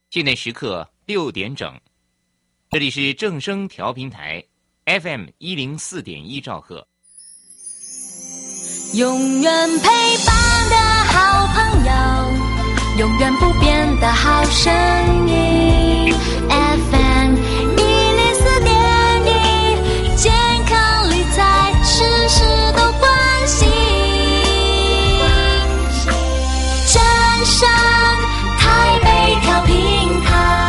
现在时刻6点整，这里是正声调频台 FM 104.1兆赫。 永远陪伴的好朋友，永远不变的好声音 FM 104.1，健康理财事事都关心，正声台北调频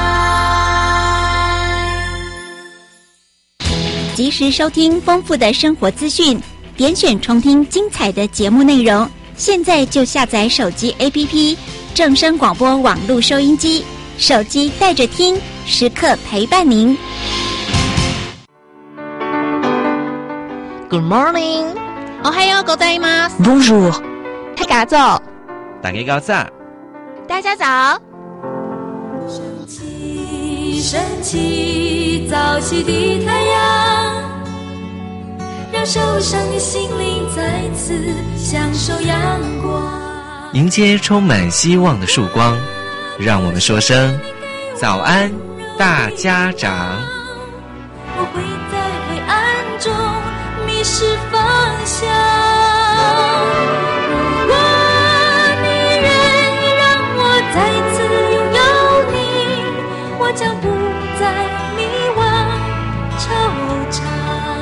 台， 及时收听丰富的生活资讯，点选重听精彩的节目内容，现在就下载手机 APP 正声广播网络收音机，手机带着听，时刻陪伴您。 Good morning， おはようございます。 Bonjour， 大家早， 大家早， 大家早。 升起，升起，早起的太阳，让受伤的心灵再次享受阳光， 迎接充满希望的曙光。让我们说声早安，大家长。 我会在黑暗中迷失方向，如果你愿意让我再次拥有你，我将不再迷惘惆怅。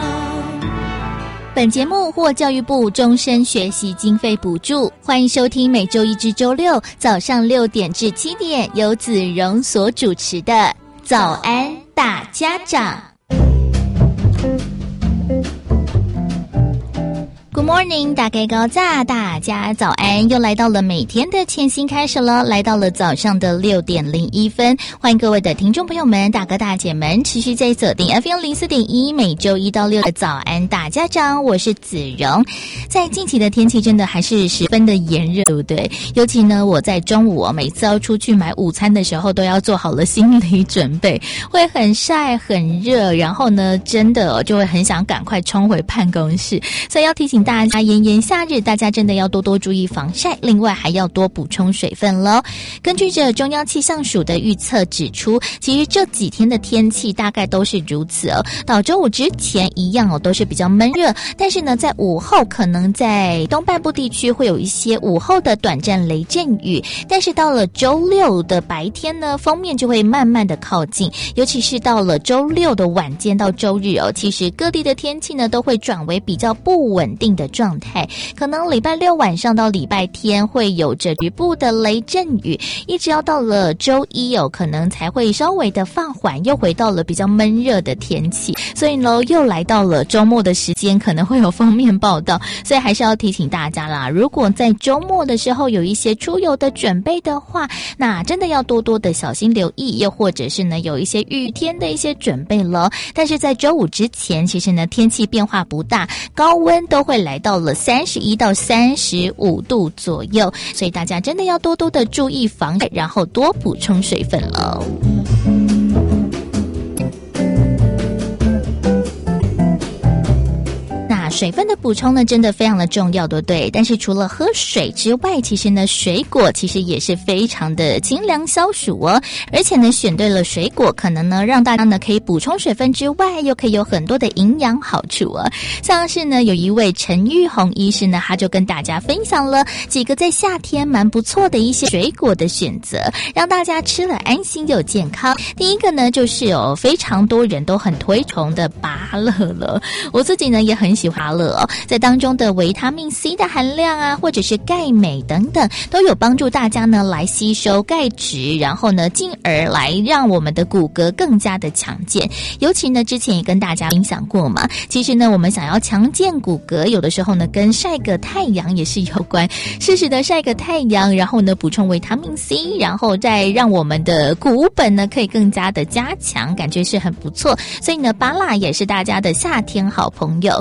本节目获教育部终身学习经费补助，欢迎收听每周一至周六早上6点至7点由子荣所主持的早安大家长。Good morning， 大家高炸，大家早安！又来到了每天的全新开始了，来到了早上的6点01分，欢迎各位的听众朋友们、大哥大姐们持续在锁定 FM 104.1，每周1到6的早安大家长，我是子荣。在近期的天气真的还是十分的炎热，对不对？尤其呢，我在中午每次要出去买午餐的时候，都要做好了心理准备，会很晒很热，然后呢，真的就会很想赶快冲回办公室，所以要提醒大家炎炎夏日，大家真的要多多注意防晒，另外还要多补充水分咯。根据着中央气象署的预测指出，其实这几天的天气大概都是如此哦。到周五之前一样哦，都是比较闷热，但是呢，在午后可能在东半部地区会有一些午后的短暂雷阵雨，但是到了周六的白天呢，锋面就会慢慢的靠近，尤其是到了周六的晚间到周日哦，其实各地的天气呢都会转为比较不稳定的状态，可能礼拜六晚上到礼拜天会有着局部的雷阵雨，一直要到了周一哦，可能才会稍微的放缓，又回到了比较闷热的天气，所以呢，又来到了周末的时间，可能会有封面报道，所以还是要提醒大家啦，如果在周末的时候有一些出游的准备的话，那真的要多多的小心留意，又或者是呢有一些雨天的一些准备了。但是在周五之前，其实呢天气变化不大，高温都会来到了31到35度左右，所以大家真的要多多的注意防晒，然后多补充水分了。水分的补充呢，真的非常的重要，对不对？但是除了喝水之外，其实呢，水果其实也是非常的清凉消暑哦。而且呢，选对了水果，可能呢，让大家呢可以补充水分之外，又可以有很多的营养好处哦。像是呢，有一位陈玉红医师呢，他就跟大家分享了几个在夏天蛮不错的一些水果的选择，让大家吃了安心又健康。第一个呢，就是有非常多人都很推崇的芭乐了，我自己呢也很喜欢芭乐哦，在当中的维他命 C 的含量啊，或者是钙镁等等，都有帮助大家呢来吸收钙质，然后呢进而来让我们的骨骼更加的强健。尤其呢之前也跟大家分享过嘛，其实呢我们想要强健骨骼，有的时候呢跟晒个太阳也是有关，适时的晒个太阳，然后呢补充维他命 C， 然后再让我们的骨本呢可以更加的加强，感觉是很不错。所以呢芭乐也是大家的夏天好朋友。第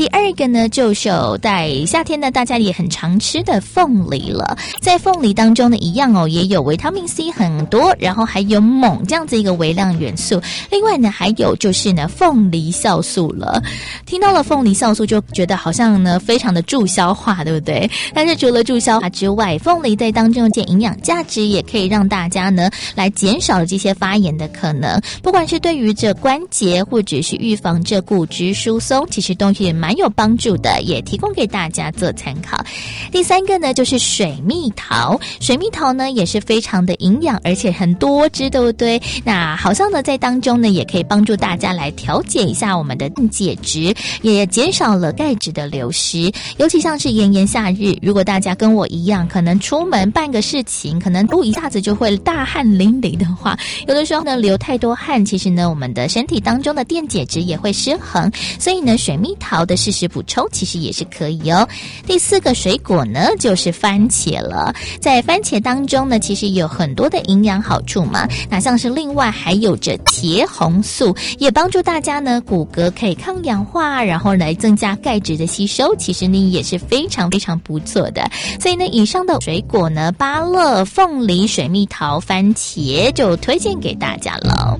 第二个呢，就是在夏天呢，大家也很常吃的凤梨了。在凤梨当中呢，一样也有维他命 C 很多，然后还有锰这样子一个微量元素。另外呢，还有就是呢，凤梨酵素了。听到了凤梨酵素，就觉得好像呢，非常的助消化，对不对？但是除了助消化之外，凤梨在当中的营养价值也可以让大家呢，来减少这些发炎的可能。不管是对于这关节，或者是预防这骨质疏松，其实都是蛮有帮助的，也提供给大家做参考。第三个呢，就是水蜜桃。水蜜桃呢，也是非常的营养，而且很多汁，对不对？那好像呢，在当中呢，也可以帮助大家来调节一下我们的电解质，也减少了钙质的流失。尤其像是炎炎夏日，如果大家跟我一样，可能出门办个事情，可能一下子就会大汗淋漓的话，有的时候呢，流太多汗，其实呢，我们的身体当中的电解质也会失衡，所以呢，水蜜桃的适时补充其实也是可以哦。第四个水果呢，就是番茄了。在番茄当中呢，其实有很多的营养好处嘛，那像是另外还有着茄红素，也帮助大家呢骨骼可以抗氧化，然后来增加钙质的吸收，其实呢也是非常非常不错的。所以呢，以上的水果呢，芭乐、凤梨、水蜜桃、番茄就推荐给大家了。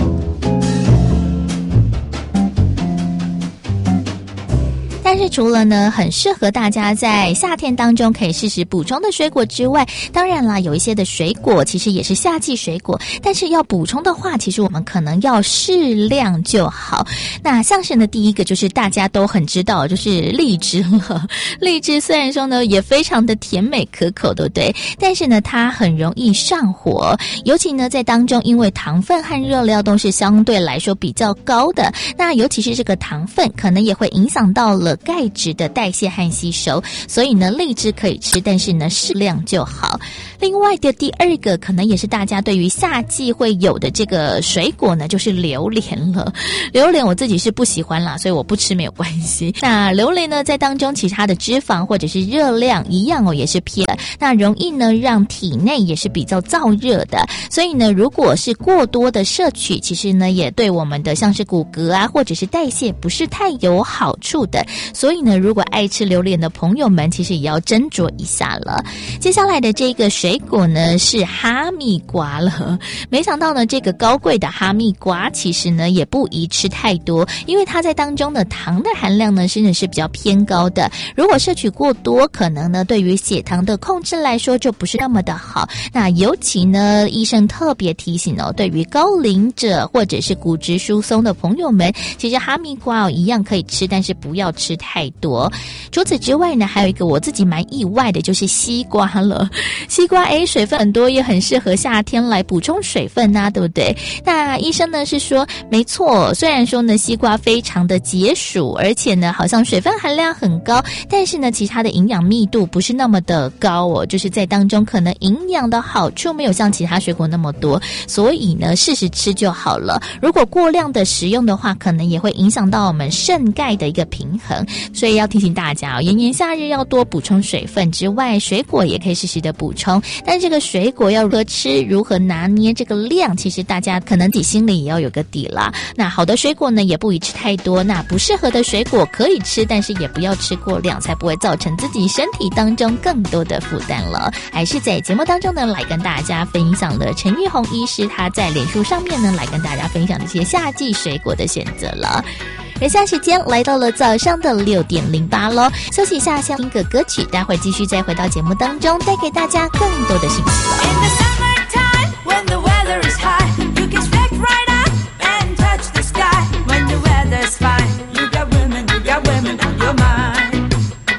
但是除了呢很适合大家在夏天当中可以适时补充的水果之外，当然啦，有一些的水果其实也是夏季水果，但是要补充的话，其实我们可能要适量就好。那像是呢，第一个就是大家都很知道，就是荔枝了。荔枝虽然说呢也非常的甜美可口，对不对？但是呢它很容易上火，尤其呢在当中，因为糖分和热量都是相对来说比较高的，那尤其是这个糖分可能也会影响到了钙质的代谢和吸收，所以呢荔枝可以吃，但是呢适量就好。另外的第二个可能也是大家对于夏季会有的这个水果呢，就是榴莲了。榴莲我自己是不喜欢啦，所以我不吃没有关系。那榴莲呢在当中其实它的脂肪或者是热量一样也是偏，那容易呢让体内也是比较燥热的，所以呢如果是过多的摄取，其实呢也对我们的像是骨骼啊或者是代谢不是太有好处的。所以呢如果爱吃榴莲的朋友们，其实也要斟酌一下了。接下来的这个水果呢是哈密瓜了。没想到呢这个高贵的哈密瓜其实呢也不宜吃太多，因为它在当中的糖的含量呢真的是比较偏高的，如果摄取过多，可能呢对于血糖的控制来说就不是那么的好。那尤其呢医生特别提醒对于高龄者或者是骨质疏松的朋友们，其实哈密瓜一样可以吃，但是不要吃太多。除此之外呢，还有一个我自己蛮意外的，就是西瓜了。西瓜水分很多，也很适合夏天来补充水分啊，对不对？那医生呢是说没错，虽然说呢西瓜非常的解暑，而且呢好像水分含量很高，但是呢其他的营养密度不是那么的高就是在当中可能营养的好处没有像其他水果那么多，所以呢适时吃就好了。如果过量的食用的话，可能也会影响到我们肾钙的一个平衡，所以要提醒大家炎炎夏日要多补充水分之外，水果也可以适时的补充，但这个水果要如何吃，如何拿捏这个量，其实大家可能自己心里也要有个底啦。那好的水果呢也不宜吃太多，那不适合的水果可以吃，但是也不要吃过量，才不会造成自己身体当中更多的负担了。还是在节目当中呢来跟大家分享了陈玉红医师他在脸书上面呢来跟大家分享这些夏季水果的选择了。以下时间来到了早上的6:08咯，休息一下，先听个歌曲，待会儿继续再回到节目当中，带给大家更多的信息了。 In the summertime, when the weather is high, you can step right up and touch the sky. When the weather's fine, you got women on your mind.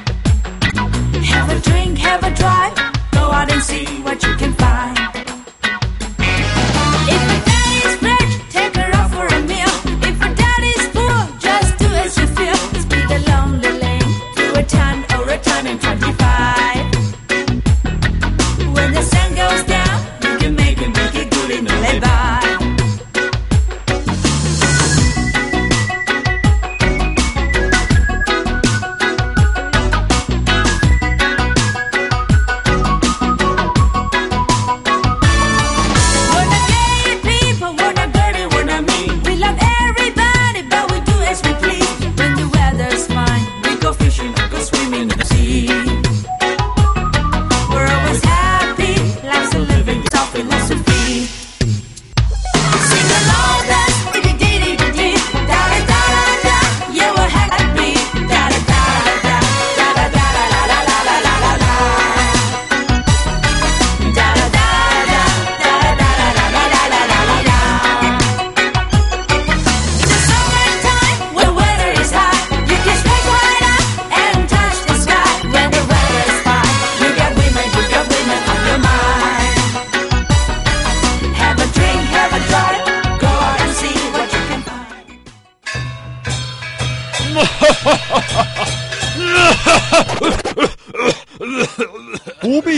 Have a drink, have a drive, go out and see what you can find. If a daddy's rich, take her out for a meal.If a daddy's poor, just do as you feel. Speed a lonely lane to a town or a time in 25. When the sun goes down,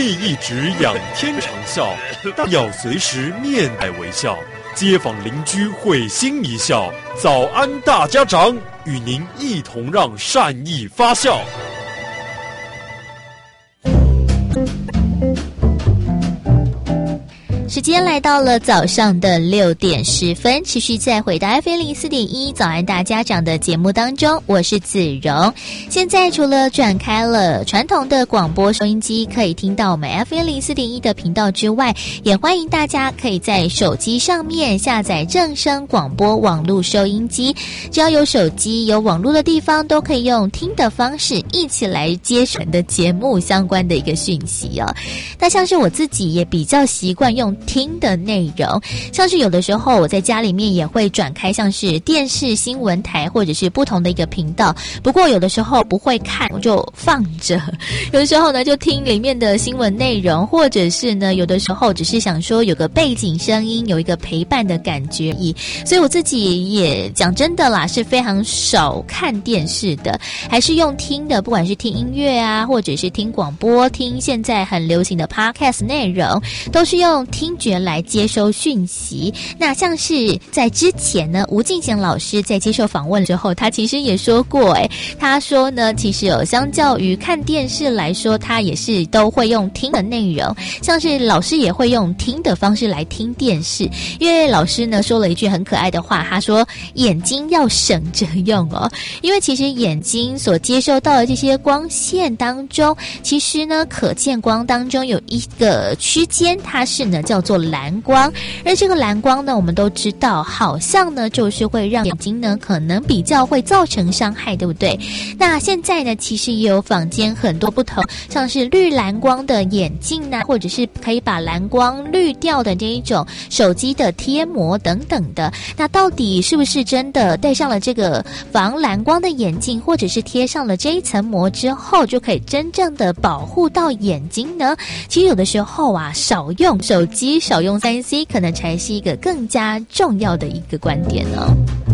必一直仰天长啸，但要随时面带微笑。街坊邻居会心一笑，早安大家长，与您一同让善意发酵。 时间来到了早上的6点10分，持续再回到 FM04.1早安大家长的节目当中，我是子荣。现在除了转开了传统的广播收音机可以听到我们 FM04.1的频道之外，也欢迎大家可以在手机上面下载正声广播网络收音机，只要有手机有网络的地方都可以用听的方式一起来接收的节目相关的一个讯息哦。那像是我自己也比较习惯用听的内容，像是有的时候我在家里面也会转开像是电视新闻台或者是不同的一个频道，不过有的时候不会看，我就放着，有的时候呢就听里面的新闻内容，或者是呢有的时候只是想说有个背景声音，有一个陪伴的感觉而已。所以我自己也讲真的啦，是非常少看电视的，还是用听的，不管是听音乐啊，或者是听广播，听现在很流行的 podcast 内容，都是用听觉来接收讯息。那像是在之前呢，吴敬贤老师在接受访问之后，他其实也说过，他说呢，其实相较于看电视来说，他也是都会用听的内容，像是老师也会用听的方式来听电视。因为老师呢说了一句很可爱的话，他说眼睛要省着用哦，因为其实眼睛所接受到的这些光线当中，其实呢可见光当中有一个区间，它是呢叫做蓝光，而这个蓝光呢我们都知道好像呢就是会让眼睛呢可能比较会造成伤害，对不对？那现在呢其实也有坊间很多不同，像是绿蓝光的眼镜啊，或者是可以把蓝光滤掉的这一种手机的贴膜等等的。那到底是不是真的戴上了这个防蓝光的眼镜，或者是贴上了这一层膜之后就可以真正的保护到眼睛呢？其实有的时候啊，少用手机，少用 3C 可能才是一个更加重要的一个观点呢。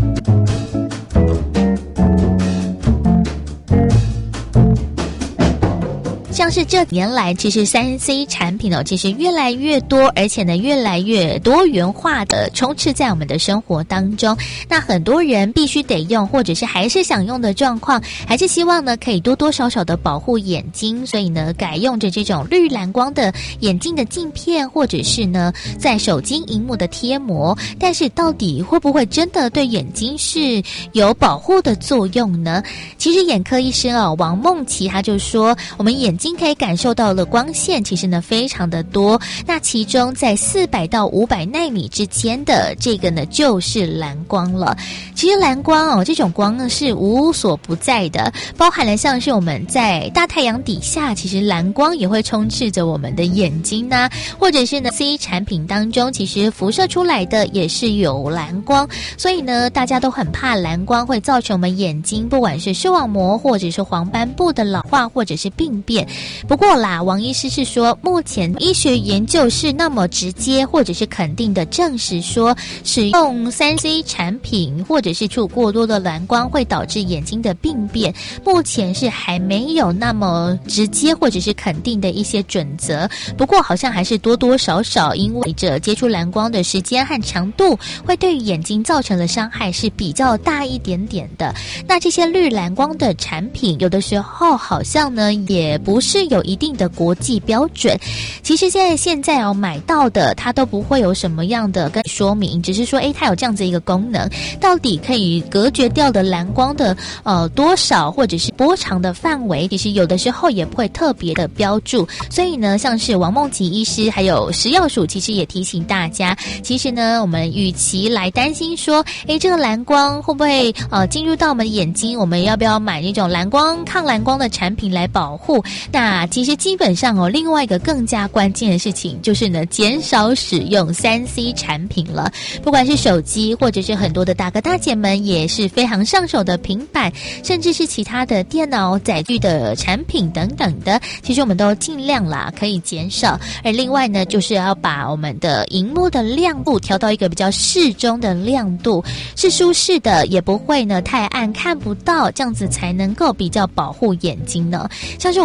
像是这年来其实 3C 产品其实越来越多，而且呢越来越多元化的充斥在我们的生活当中。那很多人必须得用，或者是还是想用的状况，还是希望呢可以多多少少的保护眼睛，所以呢改用着这种绿蓝光的眼镜的镜片，或者是呢在手机荧幕的贴膜。但是到底会不会真的对眼睛是有保护的作用呢？其实眼科医生王梦琪他就说，我们眼睛可以感受到的光线其实呢非常的多，那其中在400到500奈米之间的这个呢就是蓝光了。其实蓝光这种光呢是无所不在的，包含了像是我们在大太阳底下，其实蓝光也会充斥着我们的眼睛啊，或者是呢 C 产品当中其实辐射出来的也是有蓝光，所以呢大家都很怕蓝光会造成我们眼睛不管是视网膜或者是黄斑部的老化或者是病变。不过啦，王医师是说，目前医学研究是那么直接或者是肯定的证实说，使用 3C 产品或者是触过多的蓝光会导致眼睛的病变，目前是还没有那么直接或者是肯定的一些准则。不过好像还是多多少少因为这接触蓝光的时间和长度会对于眼睛造成的伤害是比较大一点点的。那这些绿蓝光的产品有的时候好像呢也不是有一定的国际标准，其实现在买到的它都不会有什么样的跟说明，只是说它有这样子一个功能，到底可以隔绝掉的蓝光的多少或者是波长的范围，其实有的时候也不会特别的标注。所以呢像是王梦琪医师还有食药署其实也提醒大家，其实呢我们与其来担心说这个蓝光会不会进入到我们的眼睛，我们要不要买那种蓝光抗蓝光的产品来保护，那其实基本上另外一个更加关键的事情就是呢减少使用 3C 产品了。不管是手机或者是很多的大哥大姐们也是非常上手的平板，甚至是其他的电脑载具的产品等等的，其实我们都尽量啦可以减少。而另外呢就是要把我们的荧幕的亮度调到一个比较适中的亮度，是舒适的也不会呢太暗看不到，这样子才能够比较保护眼睛呢。像是我自己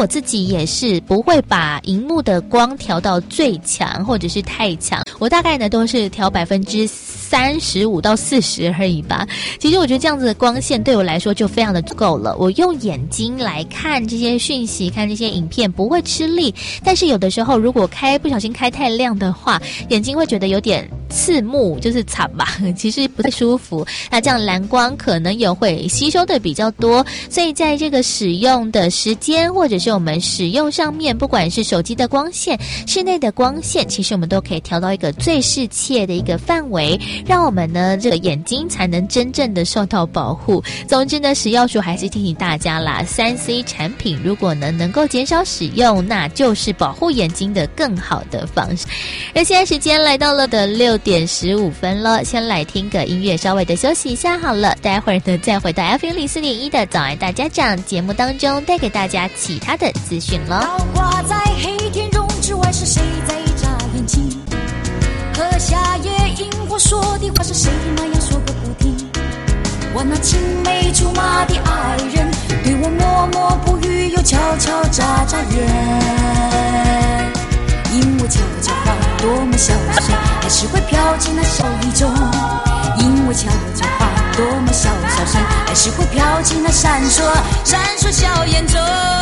也是不会把荧幕的光调到最强或者是太强，我大概呢都是调35%到40%而已吧。其实我觉得这样子的光线对我来说就非常的够了，我用眼睛来看这些讯息，看这些影片不会吃力，但是有的时候如果不小心开太亮的话，眼睛会觉得有点刺目，就是惨吧，其实不太舒服。那这样蓝光可能也会吸收的比较多，所以在这个使用的时间或者是我们使用上面，不管是手机的光线、室内的光线，其实我们都可以调到一个最适切的一个范围，让我们呢这个眼睛才能真正的受到保护。总之呢，食药署还是提醒大家啦，3C 产品如果能够减少使用，那就是保护眼睛的更好的方式。而现在时间来到了的6点15分了，先来听个音乐，稍微的休息一下好了，待会儿呢再回到 FM04.1 的早安大家长节目当中，带给大家其他的资讯了。 倒挂在黑天中之外，是谁在眨眼睛？和夏夜萤火说的话，是谁那样说个不停？我那青梅竹马的爱人，对我默默不语，又悄悄眨眨眼。因为悄悄话多么小声，还是会飘进那笑意中。因为悄悄话多么小声，还是会飘进那闪烁笑眼中。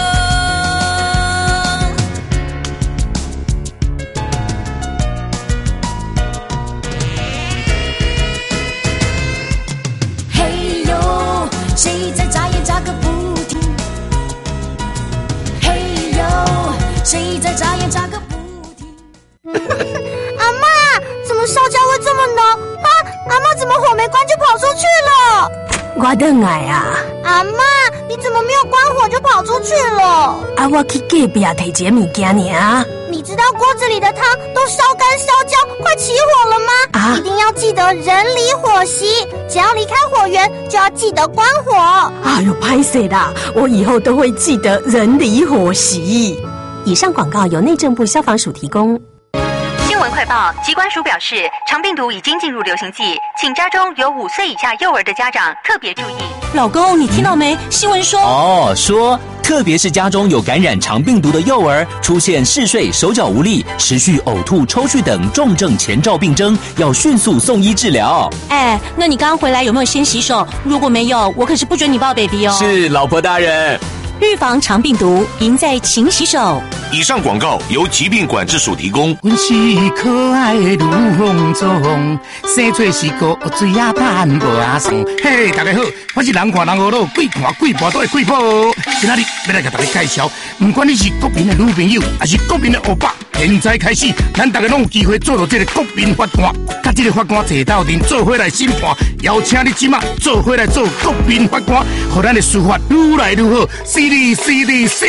嘿呦，谁在眨眼眨个不停？嘿呦，谁在眨眼眨个不停？ 阿嬷，怎么烧焦会这么浓啊？阿嬷怎么火没关就跑出去了？ 我等来啊！ 阿嬷，你怎么没有关火就跑出去了？ 啊，我去隔壁提一个物件尔。 你知道锅子里的汤都烧干烧焦，快起火了吗？ 啊！ 一定要记得人离火熄，只要离开火源就要记得关火。 哎呦，拍谁啦！我以后都会记得人离火熄。以上广告由内政部消防署提供。 新闻快报，疾管署表示，肠病毒已经进入流行季，请家中有5岁以下幼儿的家长特别注意。 老公，你听到没？新闻说特别是家中有感染肠病毒的幼儿，出现嗜睡、手脚无力、持续呕吐、抽搐等重症前兆病征，要迅速送医治疗。 哎，那你刚刚回来有没有先洗手？如果没有，我可是不准你抱 baby 哦。 是，老婆大人。 预防肠病毒，赢在勤洗手。 以上广告由疾病管制署提供。 阮是可爱的如风中，生做是个水啊盼无啊送。嘿，大家好，我是人看人好路，鬼看鬼婆都会鬼婆。今仔日要来给大家介绍，不管你是国民的女朋友，还是国民的欧巴，现在开始，咱大家拢有机会做到这个国民法官，甲这个法官坐斗阵做伙来审判，邀请你即马做伙来做国民法官，让咱的司法愈来愈好。犀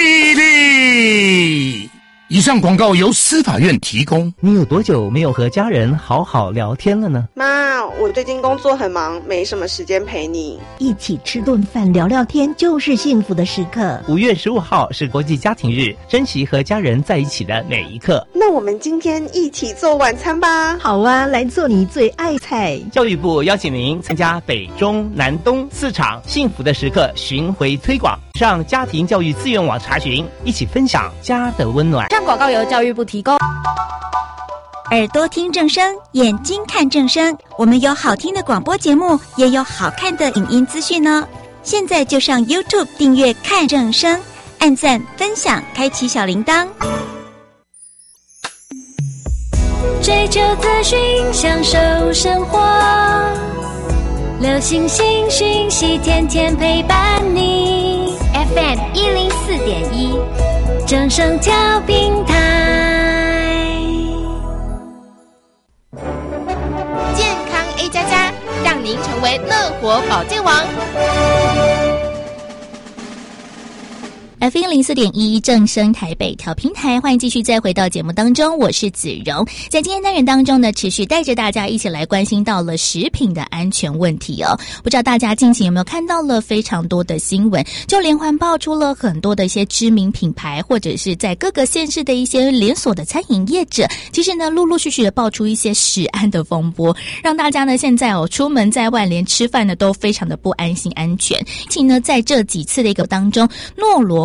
利！以上广告由司法院提供。 你有多久没有和家人好好聊天了呢？ 妈，我最近工作很忙，没什么时间陪你。 一起吃顿饭聊聊天就是幸福的时刻。 5月15号是国际家庭日，珍惜和家人在一起的每一刻。 那我们今天一起做晚餐吧。 好啊，来做你最爱菜。 教育部邀请您参加北中南东4场幸福的时刻巡回推广，上家庭教育资源网查询，一起分享家的温暖。 以上广告由教育部提供。 耳朵听正声，眼睛看正声，我们有好听的广播节目，也有好看的影音资讯哦。现在就上 YouTube 订阅看正声，按赞分享，开启小铃铛。 追求资讯，享受生活，流行新讯息，天天陪伴你。FM 104.1，正声调频台。 健康 A++，让您成为乐活保健王。 FM04.1正声台北调频台，欢迎继续再回到节目当中，我是子荣。在今天单元当中呢，持续带着大家一起来关心到了食品的安全问题哦。不知道大家近期有没有看到了非常多的新闻，就连环爆出了很多的一些知名品牌，或者是在各个县市的一些连锁的餐饮业者，其实呢陆陆续续的爆出一些食安的风波，让大家呢现在出门在外连吃饭呢都非常的不安心安全。其实呢在这几次的一个当中，诺罗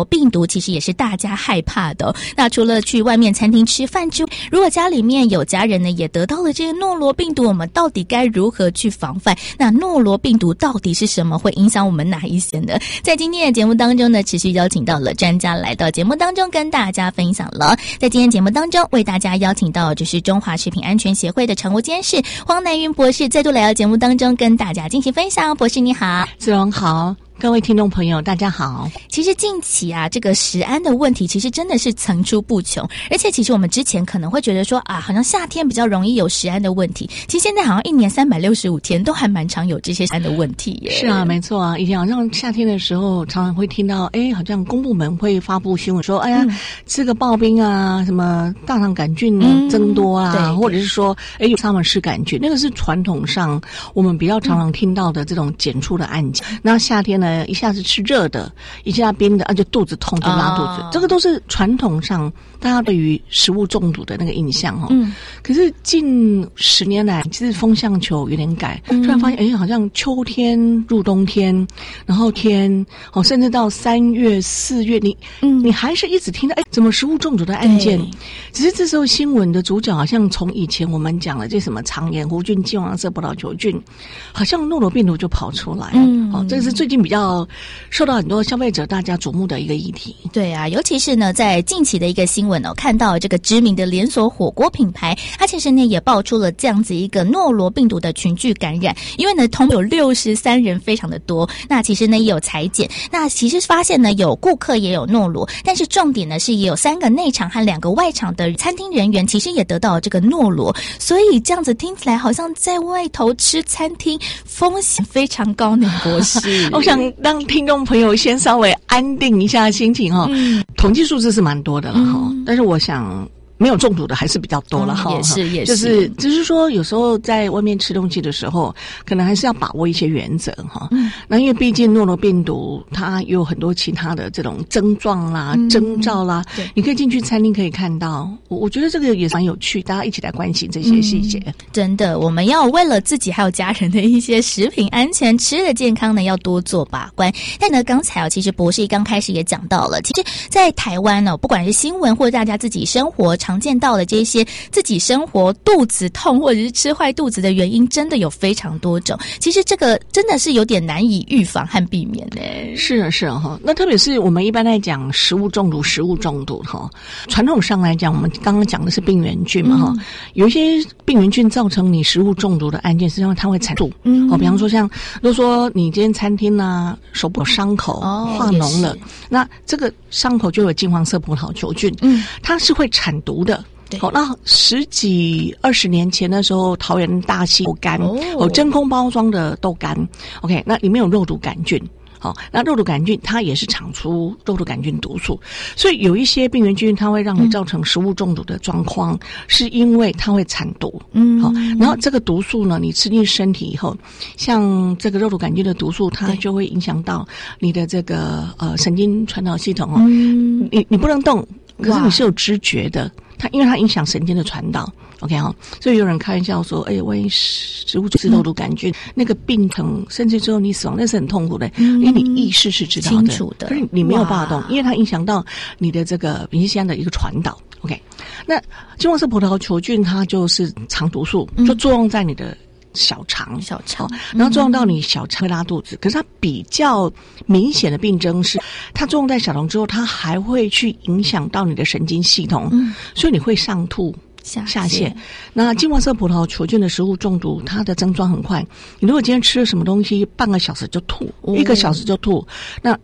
罗病毒其实也是大家害怕的。那除了去外面餐厅吃饭之外，如果家里面有家人呢也得到了这个诺罗病毒，我们到底该如何去防范？那诺罗病毒到底是什么？会影响我们哪一些呢？在今天的节目当中呢，持续邀请到了专家来到节目当中跟大家分享了。在今天节目当中为大家邀请到就是中华食品安全协会的常务监事黄乃云博士再度来到节目当中跟大家进行分享。博士你好。 子荣好，各位听众朋友大家好。 其实近期啊，这个食安的问题其实真的是层出不穷，而且其实我们之前可能会觉得说啊，好像夏天比较容易有食安的问题，其实现在好像一年365天都还蛮常有这些食安的问题耶。 是啊，没错啊，以前好像夏天的时候常常会听到好像公部门会发布新闻说吃个刨冰啊，什么大肠杆菌增多啊，或者是说有沙门氏杆菌，那个是传统上我们比较常常听到的这种检出的案件。那夏天呢一下子吃热的，一下冰的就肚子痛就拉肚子，这个都是传统上大家对于食物中毒的那个印象可是近10年来其实风向球有点改，突然发现好像秋天入冬天，然后甚至到3月4月你还是一直听到怎么食物中毒的案件，只是这时候新闻的主角好像从以前我们讲的这什么肠炎弧菌、金黄色葡萄球菌，好像诺罗病毒就跑出来这个是最近比较受到很多消费者大家瞩目的一个议题。 对啊，尤其是呢在近期的一个新闻看到这个知名的连锁火锅品牌，它其实呢也爆出了这样子一个诺罗病毒的群聚感染，因为呢同有63人，非常的多。那其实呢也有裁剪，那其实发现呢有顾客也有诺罗，但是重点呢是也有3个内场和2个外场的餐厅人员其实也得到了这个诺罗，所以这样子听起来好像在外头吃餐厅风险非常高呢。博士我想让听众朋友先稍微安定一下心情统计数字是蛮多的了但是我想没有中毒的还是比较多了也是就是只是说有时候在外面吃东西的时候可能还是要把握一些原则那因为毕竟诺罗病毒它有很多其他的这种症状啦征兆啦你可以进去餐厅可以看到，我觉得这个也蛮有趣，大家一起来关心这些细节真的，我们要为了自己还有家人的一些食品安全吃的健康呢要多做把关。但呢刚才其实博士刚开始也讲到了，其实在台湾不管是新闻或者大家自己生活常见到的这些自己生活肚子痛或者是吃坏肚子的原因真的有非常多种，其实这个真的是有点难以预防和避免的。 是那特别是我们一般在讲食物中毒传统上来讲我们刚刚讲的是病原菌嘛有一些病原菌造成你食物中毒的案件，实际上它会产毒比方说像如果说你今天餐厅手部有伤口化脓了，那这个伤口就有金黄色葡萄球菌它是会产毒的那10几20年前的时候，桃园大溪豆干真空包装的豆干 OK 那里面有肉毒杆菌那肉毒杆菌它也是产出肉毒杆菌毒素，所以有一些病原菌它会让你造成食物中毒的状况是因为它会产毒然后这个毒素呢你吃进身体以后，像这个肉毒杆菌的毒素它就会影响到你的这个神经传导系统你不能动，可是你是有知觉的，因为它影响神经的传导 OK 所以有人开玩笑说万一食物吃肉毒杆菌那个病程甚至之后你死亡那是很痛苦的因为你意识是知道的清楚的，可是你没有办法动，因为它影响到你的这个丙烯酰胺的一个传导 OK 那金黄色葡萄球菌它就是藏毒素就作用在你的小肠然后作用到你小肠会拉肚子，可是它比较明显的病症是它作用在小肠之后它还会去影响到你的神经系统所以你会上吐下泻。那金黄色葡萄球菌的食物中毒它的症状很快，你如果今天吃了什么东西半个小时就吐1个小时就吐，那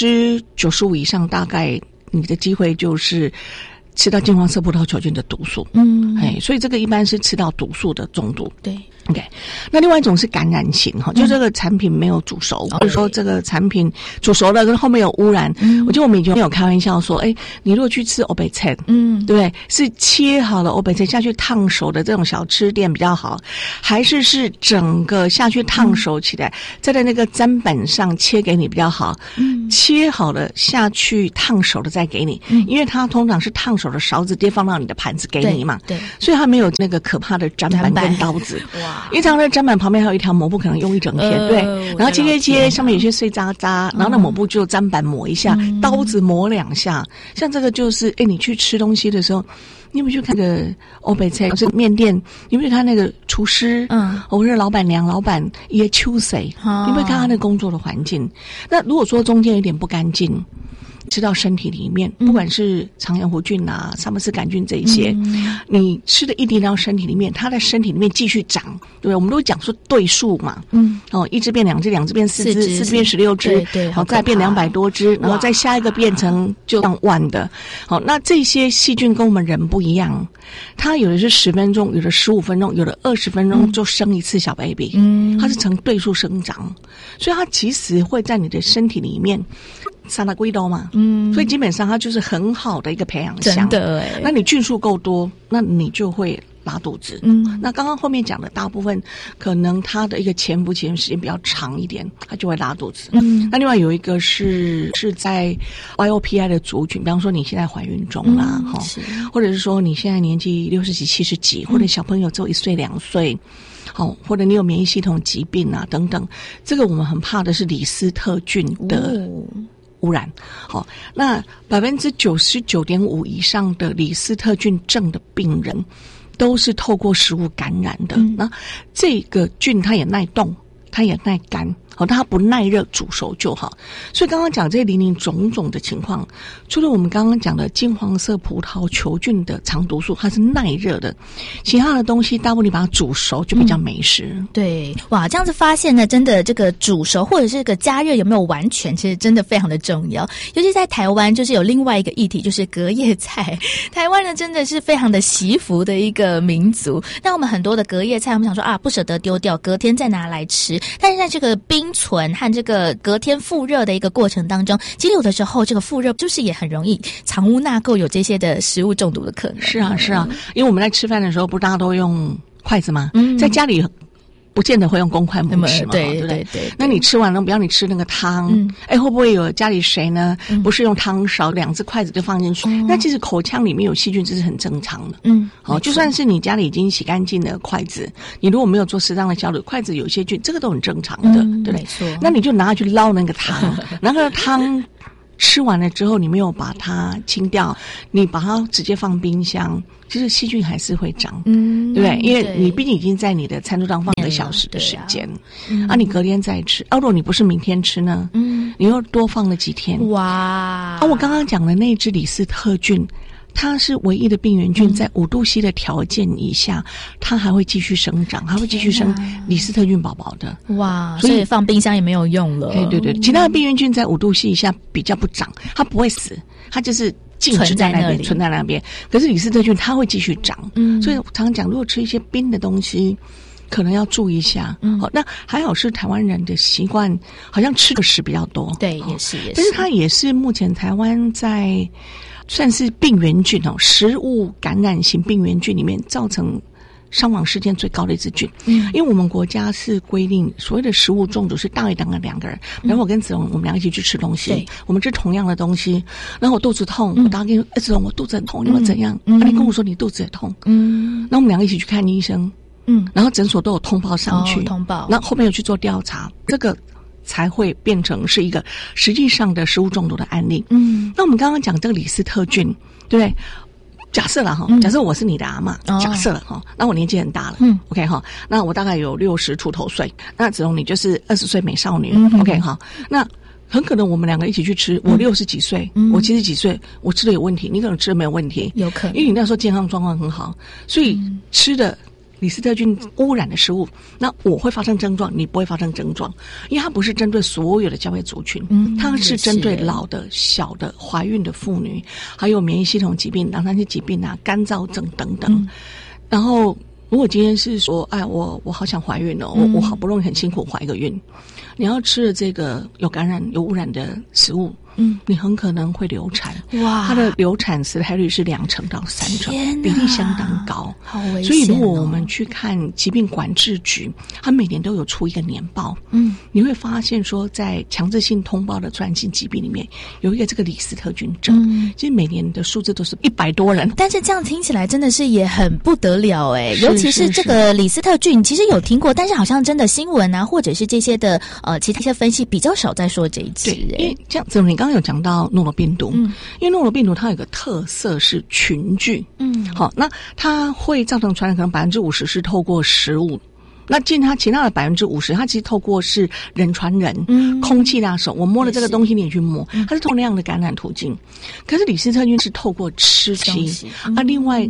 95%以上大概你的机会就是吃到金黄色葡萄球菌的毒素所以这个一般是吃到毒素的中毒。对 OK 那另外一种是感染型就这个产品没有煮熟或者说这个产品煮熟了跟后面有污染我觉得我们以前有开玩笑说你如果去吃欧北菜对不对，是切好了欧北菜下去烫熟的这种小吃店比较好，还是整个下去烫熟起来再在那个砧板上切给你比较好切好了下去烫熟的再给你因为它通常是烫熟的勺子直接放到你的盘子给你嘛对，所以它没有那个可怕的砧板跟刀子哇因为常常砧板旁边还有一条抹布，可能用一整天，对，然后切上面有些碎渣渣，然后那抹布就砧板抹一下，刀子磨2下，像这个就是你去吃东西的时候。你有没有去看那个欧北菜是面店？你有没有看那个厨师？或者老板娘、老板也秋谁？你有没有看他那工作的环境？那如果说中间有点不干净，吃到身体里面，不管是肠炎弧菌啊、萨摩斯杆菌这一些，你吃的一定到身体里面，它在身体里面继续长，对不对？我们都讲说对数嘛，一只变2只，2只变4只，4只变16只，对，好，再变200多只，然后再下一个变成就上万的。好，那这些细菌跟我们人不一样，它有的是10分钟，有的15分钟，有的20分钟就生一次小 baby，它是呈对数生长，所以它其实会在你的身体里面。撒拉龟刀嘛，所以基本上它就是很好的一个培养箱。真的那你菌数够多，那你就会拉肚子。那刚刚后面讲的大部分，可能它的一个潜伏时间比较长一点，它就会拉肚子。那另外有一个是在 YOPI 的族群，比方说你现在怀孕中啦，或者是说你现在年纪60几、70几，或者小朋友只有1岁、2岁。或者你有免疫系统疾病啊等等，这个我们很怕的是李斯特菌的污染。好，那 99.5% 以上的李斯特菌症的病人都是透过食物感染的。那这个菌它也耐冻，它也耐干，它不耐热，煮熟就好。所以刚刚讲这林林总总的情况，除了我们刚刚讲的金黄色葡萄球菌的肠毒素，它是耐热的，其他的东西大部分你把它煮熟就比较没事。 对，哇，这样子发现呢，真的这个煮熟或者是这个加热有没有完全，其实真的非常的重要。尤其在台湾，就是有另外一个议题，就是隔夜菜。台湾呢真的是非常的惜福的一个民族。那我们很多的隔夜菜，我们想说不舍得丢掉，隔天再拿来吃。但是在这个冰存和这个隔天复热的一个过程当中，其实有的时候这个复热就是也很容易藏污纳垢，有这些的食物中毒的可能。 是啊，因为我们在吃饭的时候，不是大家都用筷子吗？在家里不见得会用公筷母匙嘛，对不对？那你吃完了，比方你吃那个汤，会不会有家里谁呢？不是用汤勺，2只筷子就放进去，那其实口腔里面有细菌，这是很正常的。就算是你家里已经洗干净的筷子，你如果没有做适当的消毒，筷子有一些菌，这个都很正常的，对不对？没错。那你就拿去捞那个汤，那个汤。吃完了之后，你没有把它清掉，你把它直接放冰箱，其实细菌还是会长，对不对？因为你毕竟已经在你的餐桌上放1个小时的时间，你隔天再吃，如果你不是明天吃呢，你又多放了几天，哇！我刚刚讲的那只李斯特菌。它是唯一的病原菌，在5度C 的条件以下，它还会继续生长，还会继续生李斯特菌宝宝的。哇！ 所以放冰箱也没有用了。 对，其他的病原菌在5度C 以下比较不长，它不会死，它就是静止在那边，存在那边。可是李斯特菌它会继续长，所以我常常讲，如果吃一些冰的东西，可能要注意一下。那还好是台湾人的习惯，好像吃的食比较多。 对，也是。 但是它也是目前台湾在。算是病原菌食物感染型病原菌里面造成伤亡事件最高的一支菌。因为我们国家是规定所谓的食物中毒是大于等的2个人，然后我跟子龙我们2个一起去吃东西，我们吃同样的东西，然后我肚子痛，我打给你子龙我肚子很痛，你们怎样？你跟我说你肚子也痛，那我们2个一起去看医生，然后诊所都有通报上去，通报，那后面有去做调查，这个才会变成是一个实际上的食物中毒的案例。那我们刚刚讲这个李斯特菌，对不对？假设了假设我是你的阿嬷，假设了那我年纪很大了，OK 那我大概有60出头岁，那子龙你就是20岁美少女，OK 那很可能我们2个一起去吃，我60几岁，我70几岁，我吃的有问题，你可能吃的没有问题， 有可能， 因为你那时候健康状况很好，所以吃的李斯特菌污染的食物，那我会发生症状，你不会发生症状，因为它不是针对所有的交配族群，它是针对老的、小的、怀孕的妇女，还有免疫系统疾病、囊脏器疾病啊、干燥症等等。然后，如果今天是说，我好想怀孕哦，我好不容易很辛苦怀个孕，你要吃了这个有感染、有污染的食物， 你很可能会流产。 哇， 它的流产死胎率是2%到3%，比例相当高， 好危险。 所以如果我们去看疾病管制局，它每年都有出一个年报，你会发现说，在强制性通报的传染性疾病里面，有一个这个李斯特菌症，其实每年的数字都是100多人。 但是这样听起来真的是也很不得了哎，尤其是这个李斯特菌，其实有听过，但是好像真的新闻啊，或者是这些的其他一些分析比较少在说这一支。 对，因为这样子，你刚刚有讲到诺罗病毒，因为诺罗病毒它有个特色是群聚，好，那它会造成传染，可能50%是透过食物。那其他的50%，它其实透过是人传人，空气啦手，我摸了这个东西你也去摸，它是透过那样的感染途径。可是李斯特菌是透过吃东西，另外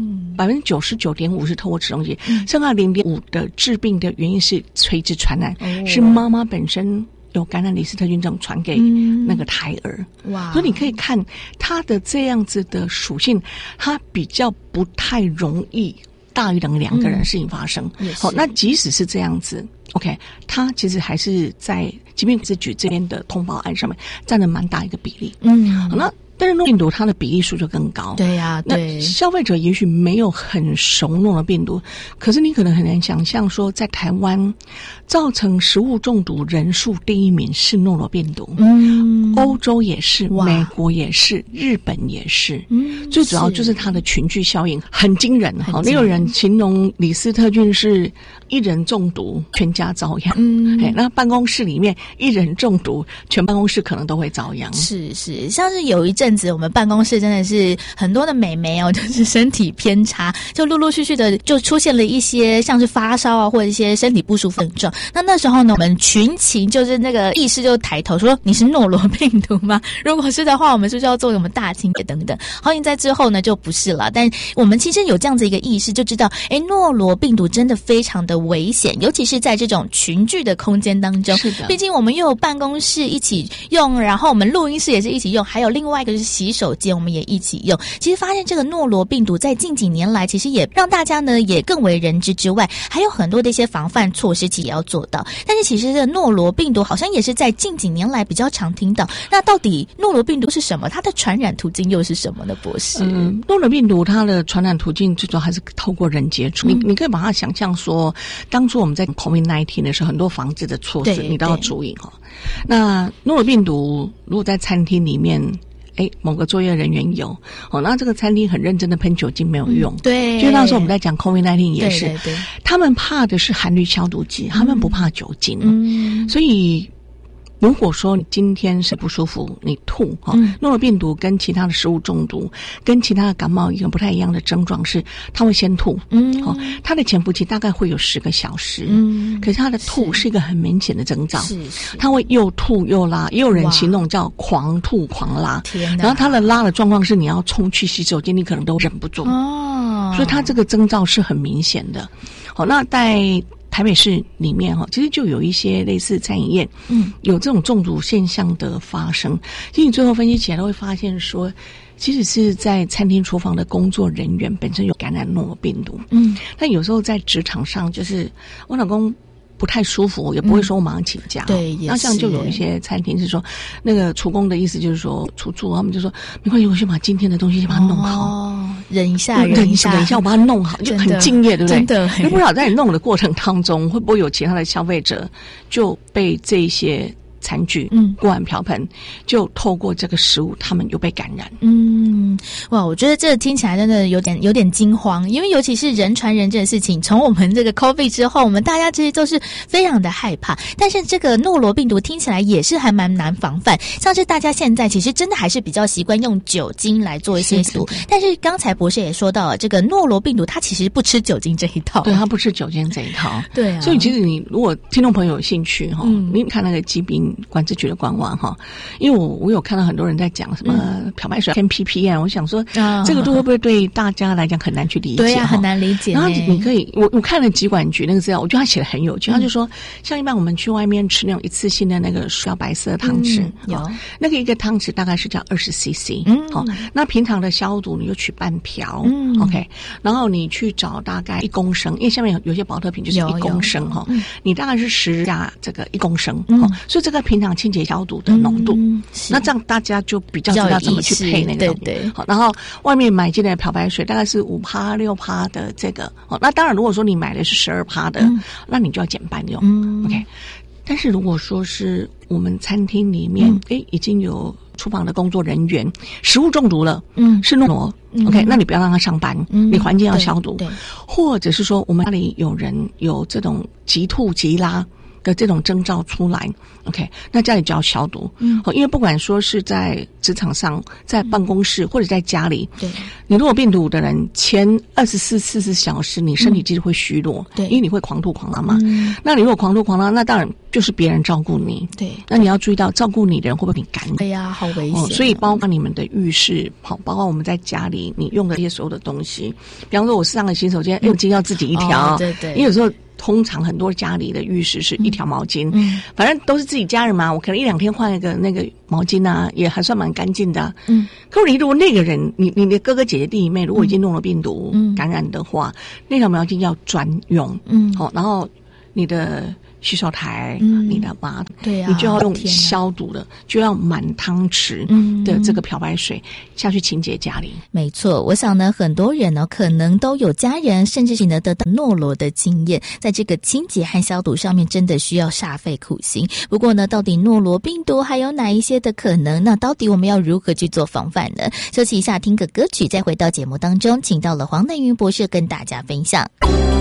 99.5%是透过吃东西，剩下0.5%的致病的原因是垂直传染，是妈妈本身有感染李斯特菌症传给那个胎儿。哇！所以你可以看它的这样子的属性，它比较不太容易大于2个人事情发生。好，那即使是这样子 ，OK， 它其实还是在疾病管制局这边的通报案上面占了蛮大一个比例。好，那但是诺罗病毒它的比例数就更高。 对呀，对。 那消费者也许没有很熟诺罗病毒，可是你可能很难想象说，在台湾造成食物中毒人数第1名是诺罗病毒。欧洲也是，美国也是，日本也是。最主要就是它的群聚效应很惊人。好，也有人形容李斯特菌是1人中毒，全家遭殃。那办公室里面1人中毒，全办公室可能都会遭殃。 是，像是有一阵子我们办公室真的是很多的美眉哦，就是身体偏差，就陆陆续续的就出现了一些像是发烧啊，或者一些身体不舒服症状。那时候呢，我们群情就是那个医师就抬头说：“你是诺罗病毒吗？如果是的话，我们是不是要做什么大清洁等等？”好像在之后呢就不是了，但我们其实有这样子一个意识，就知道，诺罗病毒真的非常的危险，尤其是在这种群聚的空间当中。是的，毕竟我们又有办公室一起用，然后我们录音室也是一起用，还有另外一个就是洗手间我们也一起用。其实发现这个诺罗病毒在近几年来，其实也让大家呢也更为人知之外，还有很多的一些防范措施其实也要做到。但是其实这个诺罗病毒好像也是在近几年来比较常听到。那到底诺罗病毒是什么？它的传染途径又是什么呢？博士？ 诺罗病毒它的传染途径最主要还是透过人接触。你可以把它想象说，当初我们在 COVID-19 的时候，很多防治的措施你都要注意哈。那诺罗病毒如果在餐厅里面，某个作业人员有那这个餐厅很认真的喷酒精没有用。对，就那时候我们在讲 COVID-19 也是，对，他们怕的是含氯消毒剂，他们不怕酒精。所以如果说你今天是不舒服，你吐诺罗病毒跟其他的食物中毒跟其他的感冒一个不太一样的症状是，它会先吐，它的潜伏期大概会有10个小时，可是它的吐是一个很明显的征兆，它会又吐又拉，也有人形容叫狂吐狂拉，然后它的拉的状况是你要冲去洗手间你可能都忍不住，所以它这个征兆是很明显的。好，那在台北市里面其实就有一些类似餐饮业有这种中毒现象的发生。其实你最后分析起来都会发现说，其实是在餐厅厨房的工作人员本身有感染诺罗病毒。但有时候在职场上，就是我老公不太舒服，也不会说我马上请假。对，那这样就有一些餐厅是说，那个厨工的意思就是说，厨助他们就说没关系，我先把今天的东西先把它弄好。 忍一下， 我把它弄好，就很敬业，对不对？ 真的， 又不知道在你弄的过程当中，会不会有其他的消费者就被这些餐具、锅碗瓢盆，就透过这个食物，他们又被感染。 哇，我觉得这听起来真的有点惊慌，因为尤其是人传人这件事情，从我们这个 COVID 之后，我们大家其实都是非常的害怕。但是这个诺罗病毒听起来也是还蛮难防范，像是大家现在其实真的还是比较习惯用酒精来做一些消毒。但是刚才博士也说到了，这个诺罗病毒它其实不吃酒精这一套。 对，它不吃酒精这一套。 对啊。 所以其实你如果听众朋友有兴趣你看那个疾病管制局的官网因为我有看到很多人在讲什么漂白水偏 ppm， 我想说这个会不会对大家来讲很难去理解？ 对啊，很难理解。 然后你可以，我看了疾管局那个资料，我觉得他写的很有趣。他就说，像一般我们去外面吃那种一次性的那个塑料白色汤匙，有那个一个汤匙大概是叫20 cc， 那平常的消毒你就取半瓢，OK， 然后你去找大概1公升，因为下面有些保特瓶就是1公升你大概是10加这个1公升，所以这个平常清洁消毒的浓度。那这样大家就比较知道怎么去配那个。 对。 好，然后外面买进来的漂白水大概是5%、6%的这个。好，那当然如果说你买的是12%的，那你就要减半用。OK。但是如果说是我们餐厅里面，已经有厨房的工作人员食物中毒了，是诺罗，OK，那你不要让他上班，你环境要消毒，或者是说我们家里有人有这种急吐急拉的这种征兆出来 ，OK， 那家里就要消毒，因为不管说是在职场上、在办公室或者在家里，你如果病毒的人前24-40小时，你身体其实会虚弱，因为你会狂吐狂拉嘛，那你如果狂吐狂拉，那当然就是别人照顾你，那你要注意到照顾你的人会不会很干？ 对呀，好危险。 所以包括你们的浴室，包括我们在家里你用的这些所有的东西，比方说我上了洗手间，浴巾要自己一条，对，因为有时候。通常很多家里的浴室是一条毛巾，反正都是自己家人嘛，我可能1-2天换一个那个毛巾啊，也还算蛮干净的。可是如果那个人，你的哥哥姐姐弟弟妹如果已经弄了病毒感染的话，那条毛巾要专用，然后你的洗手台，你的马桶，对你就要用消毒的，就要满汤匙的这个漂白水下去清洁家里。 没错，我想呢，很多人呢可能都有家人，甚至是呢得到诺罗的经验，在这个清洁和消毒上面真的需要煞费苦心。不过呢，到底诺罗病毒还有哪一些的可能？那到底我们要如何去做防范呢？休息一下，听个歌曲，再回到节目当中，请到了黄乃云博士跟大家分享。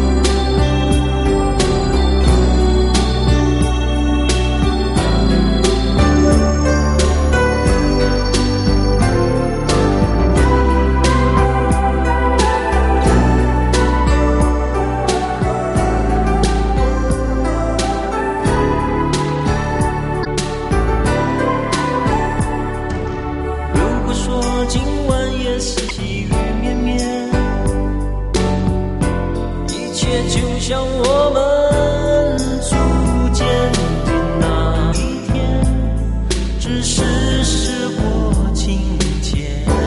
像我们初见的那一天，只是时过境迁。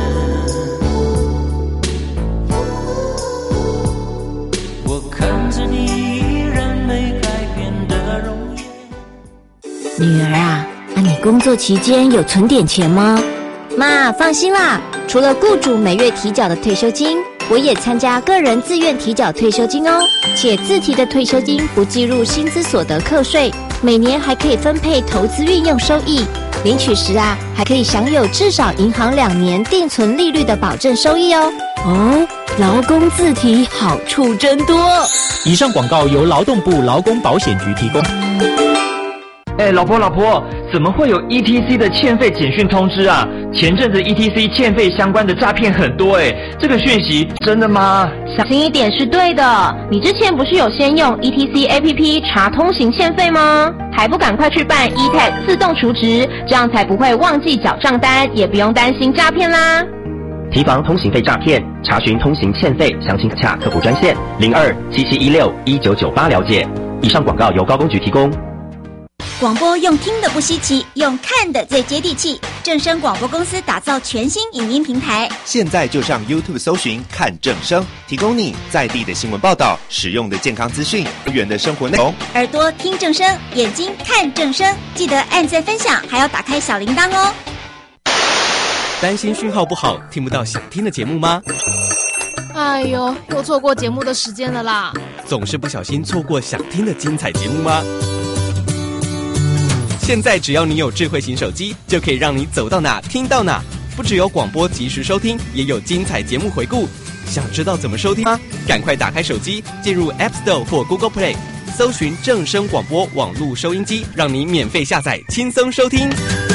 我看着你依然没改变的容颜。 女儿啊，你工作期间有存点钱吗？妈，放心啦，除了雇主每月提缴的退休金，我也参加个人自愿提缴退休金哦，且自提的退休金不计入薪资所得课税，每年还可以分配投资运用收益，领取时还可以享有至少银行2年定存利率的保证收益哦。劳工自提好处真多。 以上广告由劳动部劳工保险局提供。 老婆，怎么会有 ETC 的欠费简讯通知啊？前阵子 ETC 欠费相关的诈骗很多这个讯息真的吗？ 小心一点是对的。你之前不是有先用 ETC APP 查通行欠费吗？还不赶快去办 eTax 自动储值，这样才不会忘记缴账单，也不用担心诈骗啦。 提防通行费诈骗，查询通行欠费，详情洽客服专线02-7716-1998了解。以上广告由高工局提供。 广播用听的不稀奇，用看的最接地气。正声广播公司打造全新影音平台， 现在就上 YouTube 搜寻看正声，提供你在地的新闻报道、实用的健康资讯、多元的生活内容。 耳朵听正声，眼睛看正声，记得按赞分享，还要打开小铃铛哦。 担心讯号不好，听不到想听的节目吗？ 哎呦，又错过节目的时间了啦！ 总是不小心错过想听的精彩节目吗？现在只要你有智慧型手机，就可以让你走到哪听到哪。不只有广播及时收听，也有精彩节目回顾。想知道怎么收听吗？赶快打开手机，进入 App Store 或 Google Play， 搜寻正声广播网络收音机，让你免费下载，轻松收听。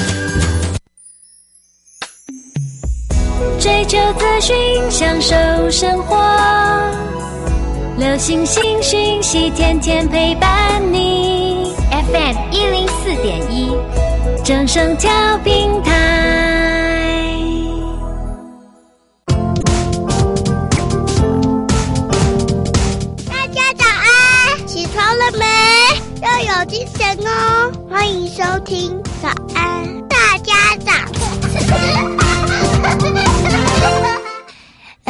追求资讯，享受生活，流行新讯息，天天陪伴你。FM 104.1，正声调频台。 大家早安，起床了没？要有精神哦！欢迎收听早安大家长。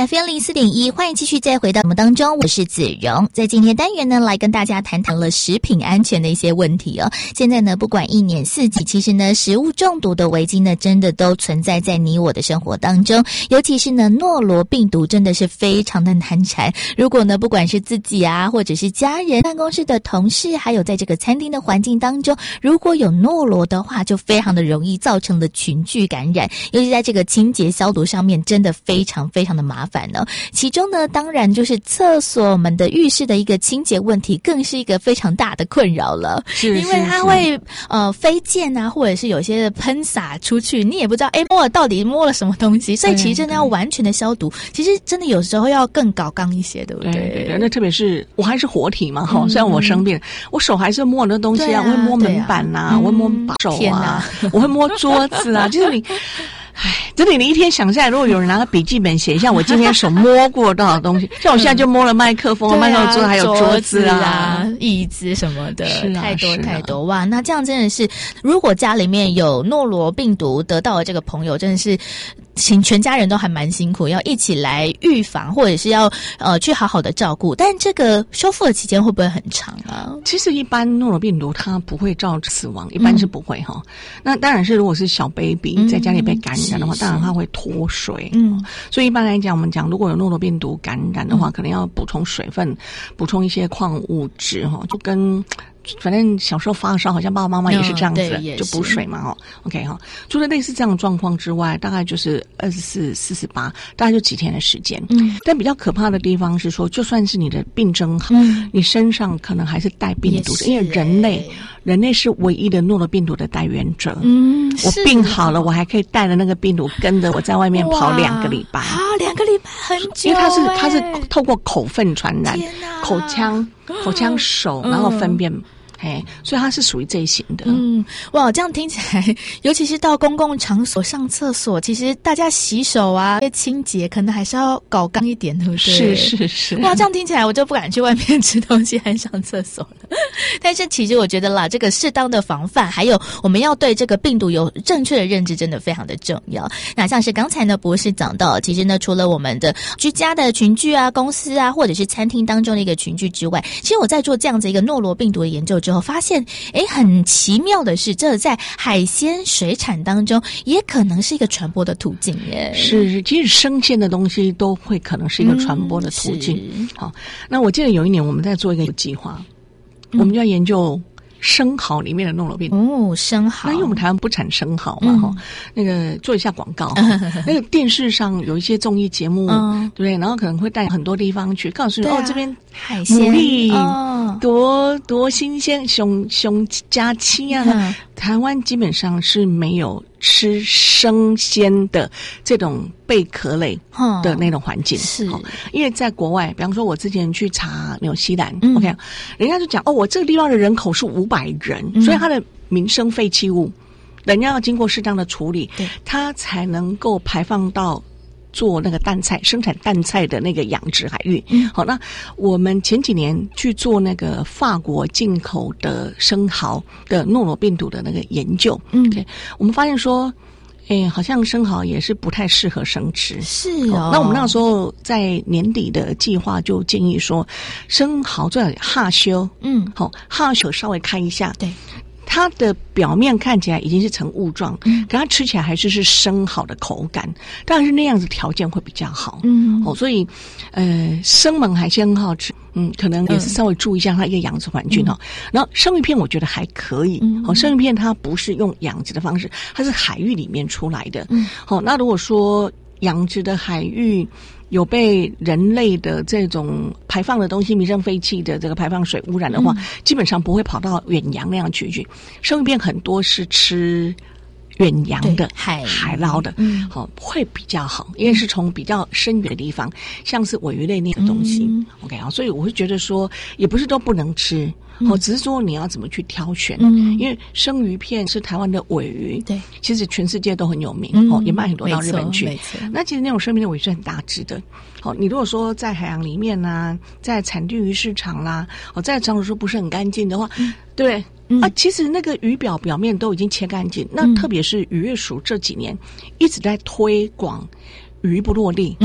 FM04.1，欢迎继续再回到节目当中，我是子荣。在今天单元呢，来跟大家谈谈了食品安全的一些问题哦。现在呢，不管一年四季，其实呢，食物中毒的危机呢，真的都存在在你我的生活当中。尤其是呢，诺罗病毒真的是非常的难缠。如果呢，不管是自己啊，或者是家人、办公室的同事，还有在这个餐厅的环境当中，如果有诺罗的话，就非常的容易造成了群聚感染。尤其在这个清洁消毒上面，真的非常非常的麻烦哦。其中呢，当然就是厕所们的浴室的一个清洁问题，更是一个非常大的困扰了。 是因为它会飞溅啊，或者是有些喷洒出去，你也不知道到底摸了什么东西，所以其实真的要完全的消毒，其实真的有时候要更搞刚一些，对不对？ 对，那特别是我还是活体嘛，虽然我生病，我手还是摸很多东西啊，我会摸门板啊，我会摸手啊，我会摸桌子啊，就是你。唉，真的，你一天想下来，如果有人拿个笔记本写一下我今天手摸过多少东西，像我现在就摸了麦克风、麦克风桌还有桌子啊、 椅子什么的，太多太多哇！那这样真的是，如果家里面有诺罗病毒得到的这个朋友，真的是请全家人都还蛮辛苦，要一起来预防，或者是要去好好的照顾。但这个修复的期间会不会很长啊？ 其实一般诺罗病毒它不会造成死亡，一般是不会哈。那当然是如果是小 baby 在家里被感染的话，当然它会脱水。所以一般来讲，我们讲如果有诺罗病毒感染的话，可能要补充水分，补充一些矿物质哈，就跟。反正小时候发烧，好像爸爸妈妈也是这样子，就补水嘛，OK 哈。除了类似这样的状况之外，大概就是24、48，大概就几天的时间。但比较可怕的地方是说，就算是你的病症好，你身上可能还是带病毒的，因为人类是唯一的诺罗病毒的带源者。我病好了，我还可以带着那个病毒跟着我在外面跑2个礼拜。 啊，2个礼拜很久， 因为它是透过口粪传染，口腔手，然后粪便。所以它是属于这一型的。 哇，这样听起来，尤其是到公共场所上厕所，其实大家洗手啊、清洁，可能还是要搞刚一点，对不对？ 是。 哇，这样听起来我就不敢去外面吃东西和上厕所了。但是其实我觉得啦，这个适当的防范，还有我们要对这个病毒有正确的认知，真的非常的重要。那像是刚才呢，博士讲到，其实呢，除了我们的居家的群聚啊、公司啊，或者是餐厅当中的一个群聚之外，其实我在做这样子一个诺罗病毒的研究之后，发现很奇妙的是，这在海鲜水产当中也可能是一个传播的途径耶。 是，其实生鲜的东西都会可能是一个传播的途径。好，那我记得有一年我们在做一个计划，我们就要研究生蚝里面的诺罗病毒。 生蚝， 那因为我们台湾不产生蚝嘛，那个做一下广告。那个电视上有一些综艺节目，对不对？然后可能会带很多地方去，告诉你这边海鲜牡蛎多新鲜，熊加七啊。台湾基本上是没有吃生鲜的这种贝壳类的那种环境。是，因为在国外，比方说我之前去查纽西兰，OK， 人家就讲我这个地方的人口是500人，所以它的民生废弃物，人家要经过适当的处理，它才能够排放到做那个蛋菜，生产蛋菜的那个养殖海域。好，那我们前几年去做那个法国进口的生蚝的诺罗病毒的那个研究，我们发现说，好像生蚝也是不太适合生吃。 是哦。 那我们那时候在年底的计划就建议说，生蚝最好哈修，哈修稍微开一下，对。它的表面看起来已经是成雾状，可它吃起来还是生蚝的口感，当然是那样子条件会比较好。所以生猛海鲜很好吃，可能也是稍微注意一下它一个养殖环境哈。然后生鱼片我觉得还可以，生鱼片它不是用养殖的方式，它是海域里面出来的。那如果说养殖的海域有被人类的这种排放的东西、民生废弃的这个排放水污染的话，基本上不会跑到远洋那样去。生鱼片很多是吃远洋的海捞的，会比较好，因为是从比较深远的地方，像是鲔鱼类那个东西。OK 所以我会觉得说，也不是都不能吃。只是说你要怎么去挑选，因为生鱼片是台湾的鲔鱼，对，其实全世界都很有名，也卖很多到日本去。那其实那种生鱼片的鲔鱼是很大只的，你如果说在海洋里面啊，在产地鱼市场啦，在场所说不是很干净的话，对。其实那个鱼表面都已经切干净。那特别是渔业署这几年一直在推广鱼不落地。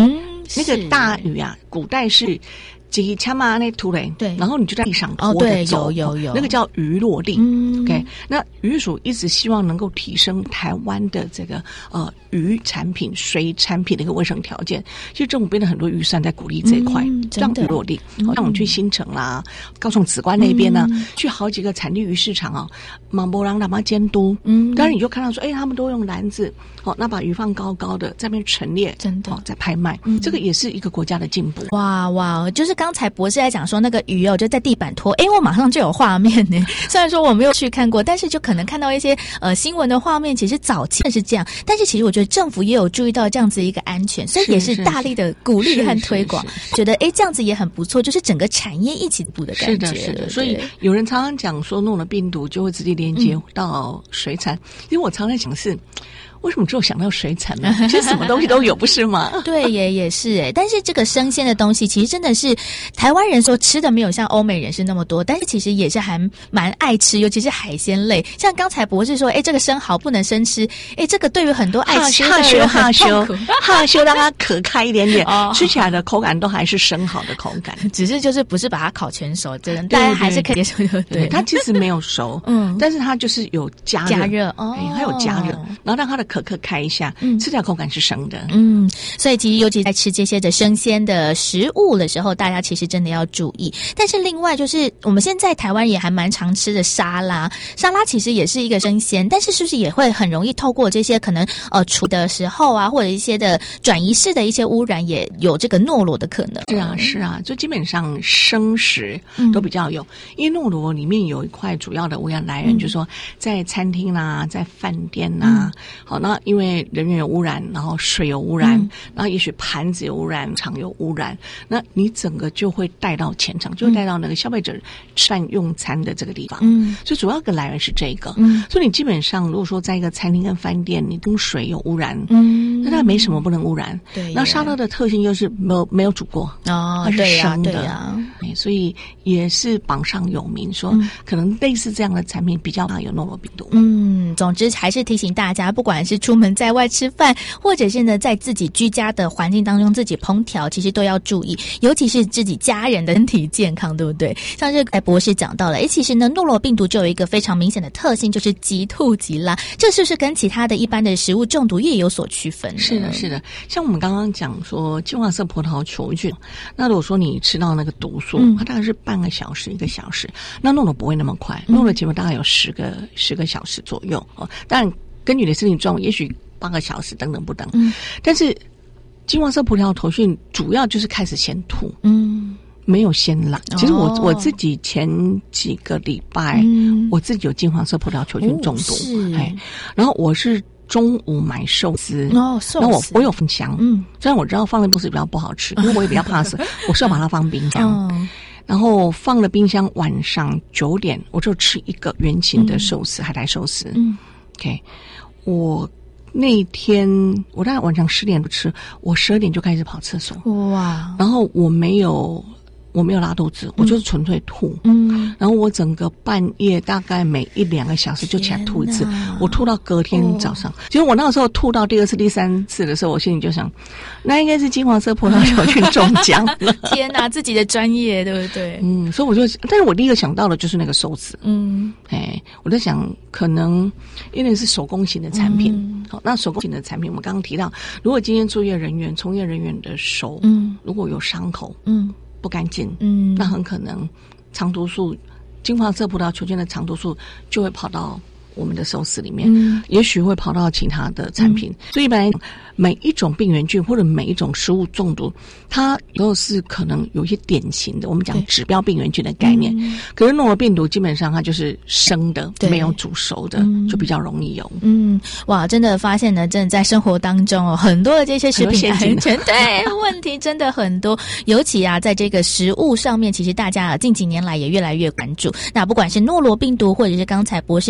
那个大鱼啊，古代是几枪嘛那土雷， 对， 然后你就在地上拖着走，有，那个叫鱼落地。OK， 那渔署一直希望能够提升台湾的这个鱼产品、水产品的一个卫生条件。其实政府编了很多预算在鼓励这一块，让鱼落地。像我们去新城啦、高雄紫关那边呢，去好几个产地鱼市场马博郎他们监督。当然你就看到说，他们都用篮子，那把鱼放高高的，在那边陈列，真的在拍卖。这个也是一个国家的进步。 哇，就是刚才博士在讲说那个鱼就在地板拖，我马上就有画面呢。虽然说我没有去看过，但是就可能看到一些新闻的画面，其实早期是这样，但是其实我觉得政府也有注意到这样子一个安全，所以也是大力的鼓励和推广，觉得这样子也很不错，就是整个产业一起补的感觉。 是的，所以有人常常讲说弄了病毒就会直接连接到水产，因为我常常想是。为什么只有想到水产呢？其实什么东西都有，不是吗？ 对，也是但是这个生鲜的东西，其实真的是台湾人说吃的没有像欧美人士那么多，但是其实也是还蛮爱吃，尤其是海鲜类。像刚才博士说，这个生蚝不能生吃，这个对于很多爱吃的人很痛苦， 哈修让它壳开一点点，吃起来的口感都还是生蚝的口感， 只是就是不是把它烤全熟，但还是可以接受。对， 它其实没有熟，但是它就是有加热，还有加热，然后让它的壳开一下，吃起来口感是生的。 所以其实尤其在吃这些的生鲜的食物的时候，大家其实真的要注意。但是另外就是我们现在台湾也还蛮常吃的沙拉其实也是一个生鲜，但是是不是也会很容易透过这些可能煮的时候或者一些的转移式的一些污染，也有这个诺罗的可能？ 是啊，就基本上生食都比较有，因为诺罗里面有一块主要的污染来源，就是说在餐厅啦，在饭店啦，好，那因为人员有污染，然后水有污染，然后也许盘子有污染，厂有污染，那你整个就会带到前场，就会带到那个消费者吃饭用餐的这个地方。所以主要的来源是这个。所以你基本上如果说在一个餐厅跟饭店，你跟水有污染，那它没什么不能污染。对，那沙拉的特性就是没有煮过，它是生的，所以也是榜上有名，说可能类似这样的产品比较怕有诺罗病毒。 总之还是提醒大家，不管是出门在外吃饭，或者是呢在自己居家的环境当中自己烹调，其实都要注意，尤其是自己家人的身体健康，对不对？像是博士讲到了，其实呢诺罗病毒就有一个非常明显的特性，就是即吐即拉，这是不是跟其他的一般的食物中毒也有所区分？ 是的，像我们刚刚讲说金黄色葡萄球菌，那如果说你吃到那个毒素，它大概是半个小时1个小时，那诺罗不会那么快，诺罗节目大概有10个小时左右当然根据你的身体状况，也许8个小时等等不等。但是金黄色葡萄球菌主要就是开始先吐，没有先拉。其实我自己前几个礼拜，我自己有金黄色葡萄球菌中毒，然后我是中午买寿司，那我有分享，虽然我知道放了冰是比较不好吃，因为我也比较怕死，我是要把它放冰箱。然后放了冰箱，晚上9点我就吃一个圆形的寿司，海苔寿司。OK， 我那天我大概晚上10点不吃，我12点就开始跑厕所。哇！然后我没有拉肚子，我就是纯粹吐。然后我整个半夜大概每1-2个小时就起来吐一次，我吐到隔天早上。其实我那个时候吐到第2次、第3次的时候，我心里就想，那应该是金黄色葡萄球菌中奖了。 天哪，自己的专业对不对？ 所以我就，但是我第一个想到的就是那个寿司。我在想，可能因为是手工型的产品。好，那手工型的产品，我们刚刚提到，如果今天从业人员的手，如果有伤口，不干净，那很可能肠毒素，金黄色葡萄球菌的肠毒素就会跑到我们的寿司里面，也许会跑到其他的产品。所以一般来讲，每一种病原菌或者每一种食物中毒，它都是可能有一些典型的，我们讲指标病原菌的概念。可是诺罗病毒基本上它就是生的，没有煮熟的，就比较容易有。 哇，真的发现呢，真的在生活当中很多的这些食品安全问题真的很多，尤其在这个食物上面，其实大家近几年来也越来越关注。那不管是诺罗病毒，或者是刚才博士讲的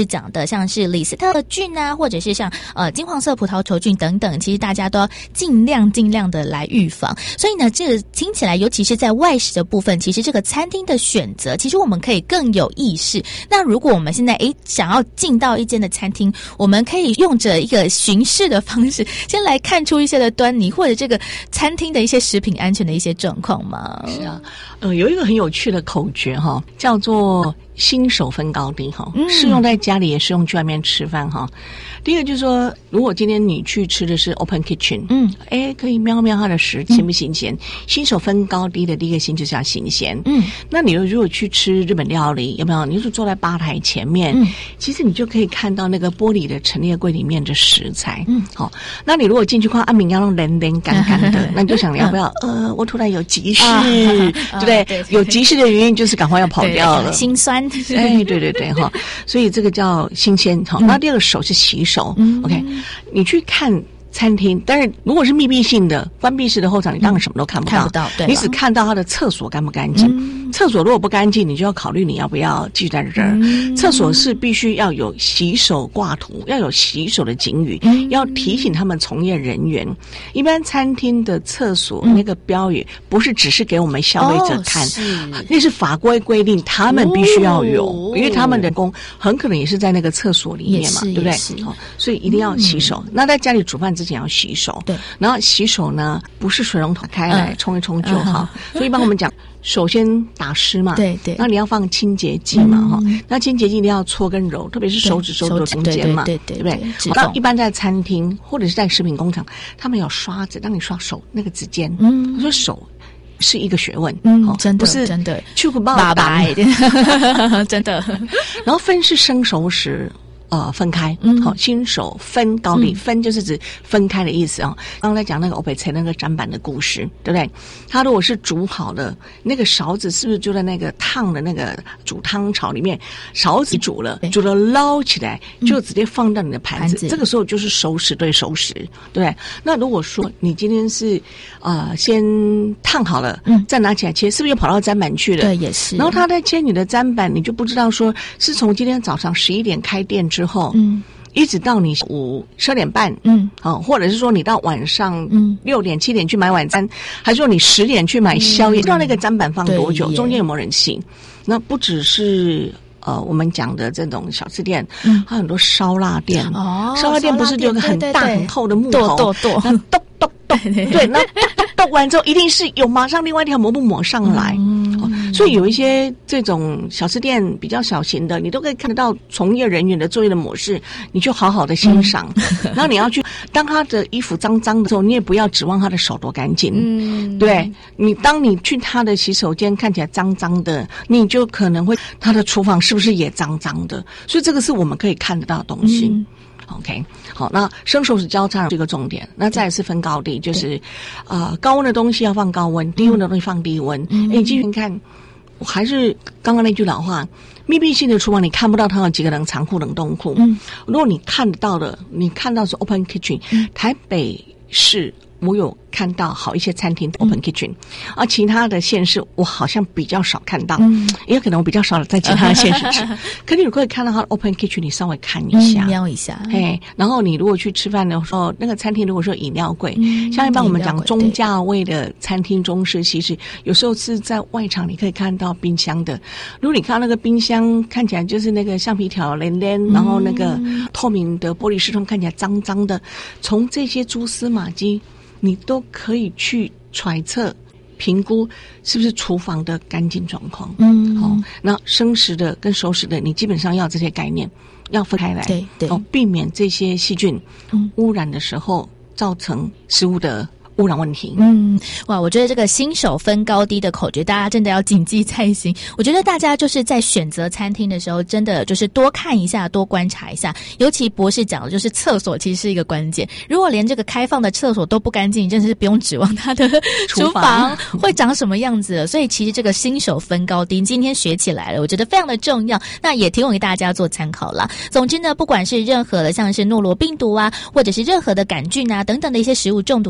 像是李斯特菌啊，或者是像金黄色葡萄球菌等等，其实大家都要尽量的来预防。所以呢，这个听起来，尤其是在外食的部分，其实这个餐厅的选择，其实我们可以更有意识。那如果我们现在想要进到一间的餐厅，我们可以用着一个巡视的方式，先来看出一些的端倪，或者这个餐厅的一些食品安全的一些状况吗？ 是啊，有一个很有趣的口诀哈，叫做新手分高低哈，适用在家里也适用去外面吃饭哈。第一个就是说，如果今天你去吃的是 open kitchen， 可以瞄瞄它的食新不新鲜。新手分高低的第一个新就是要新鲜。那你如果去吃日本料理，有没有？你就是坐在吧台前面，其实你就可以看到那个玻璃的陈列柜里面的食材。好，那你如果进去看，明要弄冷干干的，那你就想你要不要？我突然有急事，对不对？有急事的原因就是赶快要跑掉了， 心酸。 对哈，所以这个叫新鲜哈。那第二个手是洗手。OK， 你去看餐厅，但是如果是密闭性的、关闭式的后场，你当然什么都看不到， 对， 你只看到它的厕所干不干净。厕所如果不干净，你就要考虑你要不要继续在这儿。厕所是必须要有洗手挂图，要有洗手的警语，要提醒他们从业人员。一般餐厅的厕所那个标语不是只是给我们消费者看，那是法规规定他们必须要有，因为他们的工很可能也是在那个厕所里面嘛，对不对？所以一定要洗手。那在家里煮饭之前要洗手，对。然后洗手呢，不是水龙头开来冲一冲就好，所以一般我们讲。首先打湿嘛，对，那你要放清洁剂嘛，哈，那清洁剂一定要搓跟揉，特别是手指的中间嘛，对不对？那一般在餐厅或者是在食品工厂，他们有刷子让你刷手那个指尖，我说手是一个学问， 真的不是真的， 去不爸爸真的。 然后分是生熟食。分开，好，新手分高低，分就是指分开的意思啊。刚才讲那个欧北菜那个砧板的故事，对不对？它如果是煮好的，那个勺子是不是就在那个烫的那个煮汤槽里面？勺子煮了捞起来，就直接放到你的盘子。这个时候就是熟食对熟食，对不对？那如果说你今天是先烫好了，再拿起来切，是不是又跑到砧板去了？ 对，也是。 然后他在切你的砧板，你就不知道说是从今天早上11点开店之后，一直到你12点半，或者是说你到晚上6点7点去买晚餐，还是说你10点去买宵夜，不知道那个砧板放多久，中间有没有人性？那不只是我们讲的这种小吃店，还有很多烧腊店。烧腊店不是就有个很大很厚的木头，那咚咚咚，对，那咚完之后一定是有马上另外一条抹布抹上来。所以有一些这种小吃店比较小型的，你都可以看得到从业人员的作业的模式，你就好好的欣赏。然后你要去，当他的衣服脏脏的时候，你也不要指望他的手多干净。对，当你去他的洗手间看起来脏脏的，你就可能会他的厨房是不是也脏脏的？所以这个是我们可以看得到的东西。OK， 好，那生熟食交叉这个重点，那再来是分高低，就是高温的东西要放高温，低温的东西放低温。你继续看，我还是刚刚那句老话，密闭性的厨房你看不到它有几个冷藏库、冷冻库。如果你看得到的，你看到是 open kitchen， 台北市我有看到好一些餐厅 open kitchen， 而其他的县市我好像比较少看到，也有可能我比较少在其他的县市吃。可你如果看到它的 open kitchen， 你稍微看一下， 瞄一下， 然后你如果去吃饭的时候，那个餐厅如果说饮料柜，像一般我们讲中价位的餐厅，中式西式，有时候是在外场你可以看到冰箱的。如果你看到那个冰箱看起来就是那个橡皮条连连，然后那个透明的玻璃视窗看起来脏脏的，从这些蛛丝马迹你都可以去揣测、评估是不是厨房的干净状况。那生食的跟熟食的，你基本上要这些概念要分开来，对，避免这些细菌污染的时候造成食物的污染问题。 哇，我觉得这个新手分高低的口诀，大家真的要谨记在心。我觉得大家就是在选择餐厅的时候，真的就是多看一下，多观察一下。尤其博士讲的就是厕所其实是一个关键。如果连这个开放的厕所都不干净，真的是不用指望它的厨房会长什么样子了。所以其实这个新手分高低，今天学起来了，我觉得非常的重要。那也提供给大家做参考啦。总之呢，不管是任何的像是诺罗病毒啊，或者是任何的杆菌啊等等的一些食物中毒的问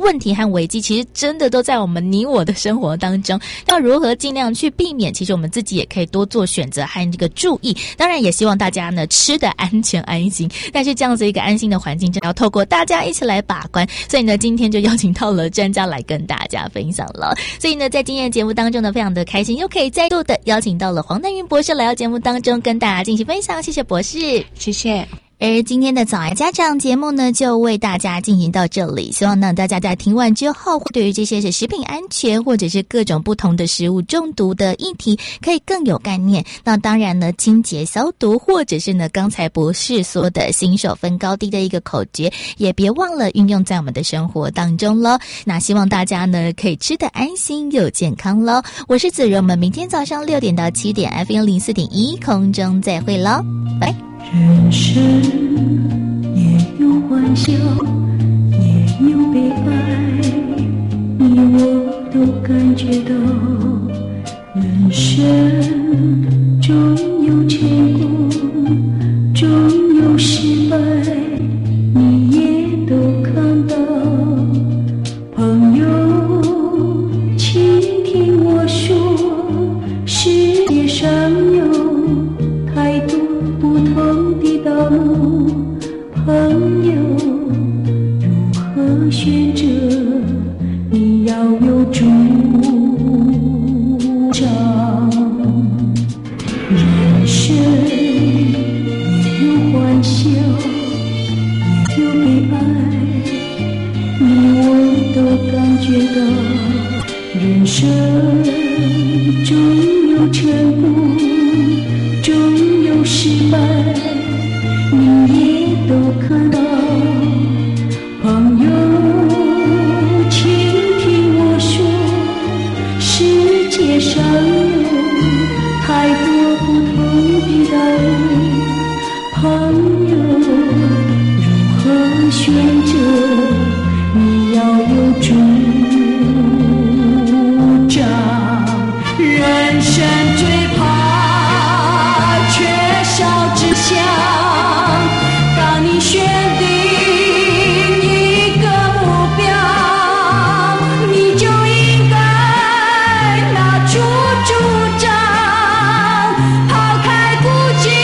问题和危机，其实真的都在我们你我的生活当中。要如何尽量去避免？其实我们自己也可以多做选择和这个注意。当然也希望大家呢吃得安全安心，但是这样子一个安心的环境，真的要透过大家一起来把关。所以呢，今天就邀请到了专家来跟大家分享了。所以呢，在今天的节目当中呢，非常的开心，又可以再度的邀请到了黄丹云博士来到节目当中跟大家进行分享。谢谢博士， 谢谢。 而今天的早安家长节目呢，就为大家进行到这里。希望呢，大家在听完之后，对于这些是食品安全或者是各种不同的食物中毒的议题，可以更有概念。那当然呢，清洁消毒，或者是呢，刚才博士说的新手分高低的一个口诀，也别忘了运用在我们的生活当中咯。那希望大家呢，可以吃得安心又健康咯。我是子柔，我们明天早上6点到7点 FM 04.1空中再会咯，拜。 人生也有欢笑，也有悲哀，你我都感觉到。人生总有成功，总有失败，你也都看到。朋友，请听我说，世界上有太多不同的道路，朋友，如何选择？你要有主张。人生也有欢笑，也有悲哀，你我都感觉到。人生总有成功，总有失败，你也都看到。朋友，请听我说，世界上有太多不同的道路，朋友，如何选择？你要有主张。人生最怕缺少志向，当你选定一个目标，你就应该拿出主张，抛开孤寂。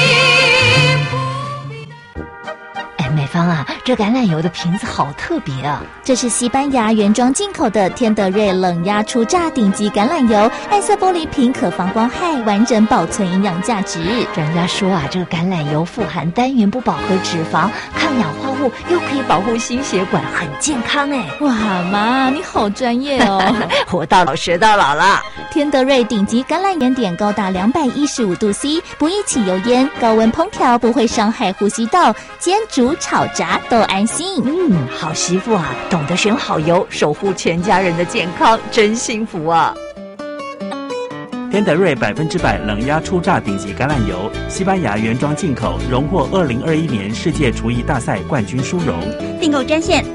哎，美芳啊，这橄榄油的瓶子好特别啊！ 这是西班牙原装进口的天德瑞冷压初榨顶级橄榄油，暗色玻璃瓶可防光害，完整保存营养价值。 专家说啊，这个橄榄油富含单元不饱和脂肪，抗氧化物，又可以保护心血管，很健康哎！ 哇妈，你好专业哦！ 活到老学到老了。 天德瑞顶级橄榄盐点高达215度 C， 不易起油烟，高温烹调不会伤害呼吸道，煎煮炒炸都安心。 好媳妇啊，懂得选好油，守护全家人的健康，真幸福啊！ 天德瑞100%冷压初榨顶级橄榄油，西班牙原装进口，荣获2021年世界厨艺大赛冠军殊荣。 订购专线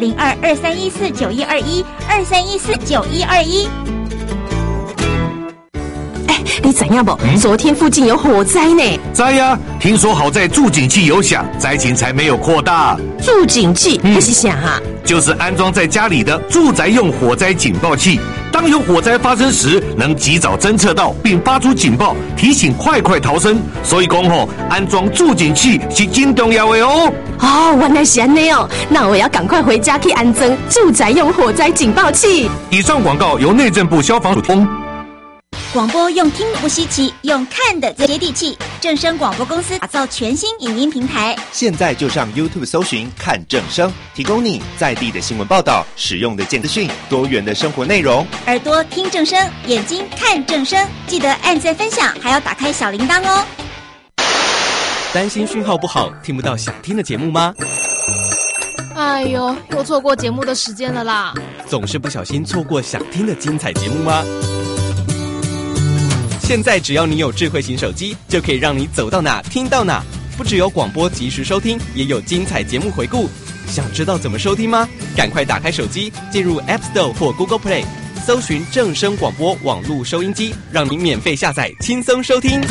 0223149121，23149121。 你怎样不？昨天附近有火灾呢。 灾呀！听说好在助警器有响，灾情才没有扩大。 助警器那是啥啊？ 就是安装在家里的住宅用火灾警报器。当有火灾发生时，能及早侦测到并发出警报，提醒快逃生。所以讲安装助警器是真重要的哦。 原来是这样哦，那我要赶快回家去安装住宅用火灾警报器。 以上广告由内政部消防署提供。 广播用听不稀奇，用看的最接地气。正声广播公司打造全新影音平台， 现在就上 YouTube 搜寻看正声，提供你在地的新闻报道、实用的健资讯、多元的生活内容。 耳朵听正声，眼睛看正声，记得按赞分享，还要打开小铃铛哦。 担心讯号不好，听不到想听的节目吗？ 哎呦，又错过节目的时间了啦！ 总是不小心错过想听的精彩节目吗？现在只要你有智慧型手机，就可以让你走到哪听到哪。不只有广播及时收听，也有精彩节目回顾。想知道怎么收听吗？赶快打开手机，进入 App Store 或 Google Play， 搜寻正声广播网络收音机，让你免费下载，轻松收听。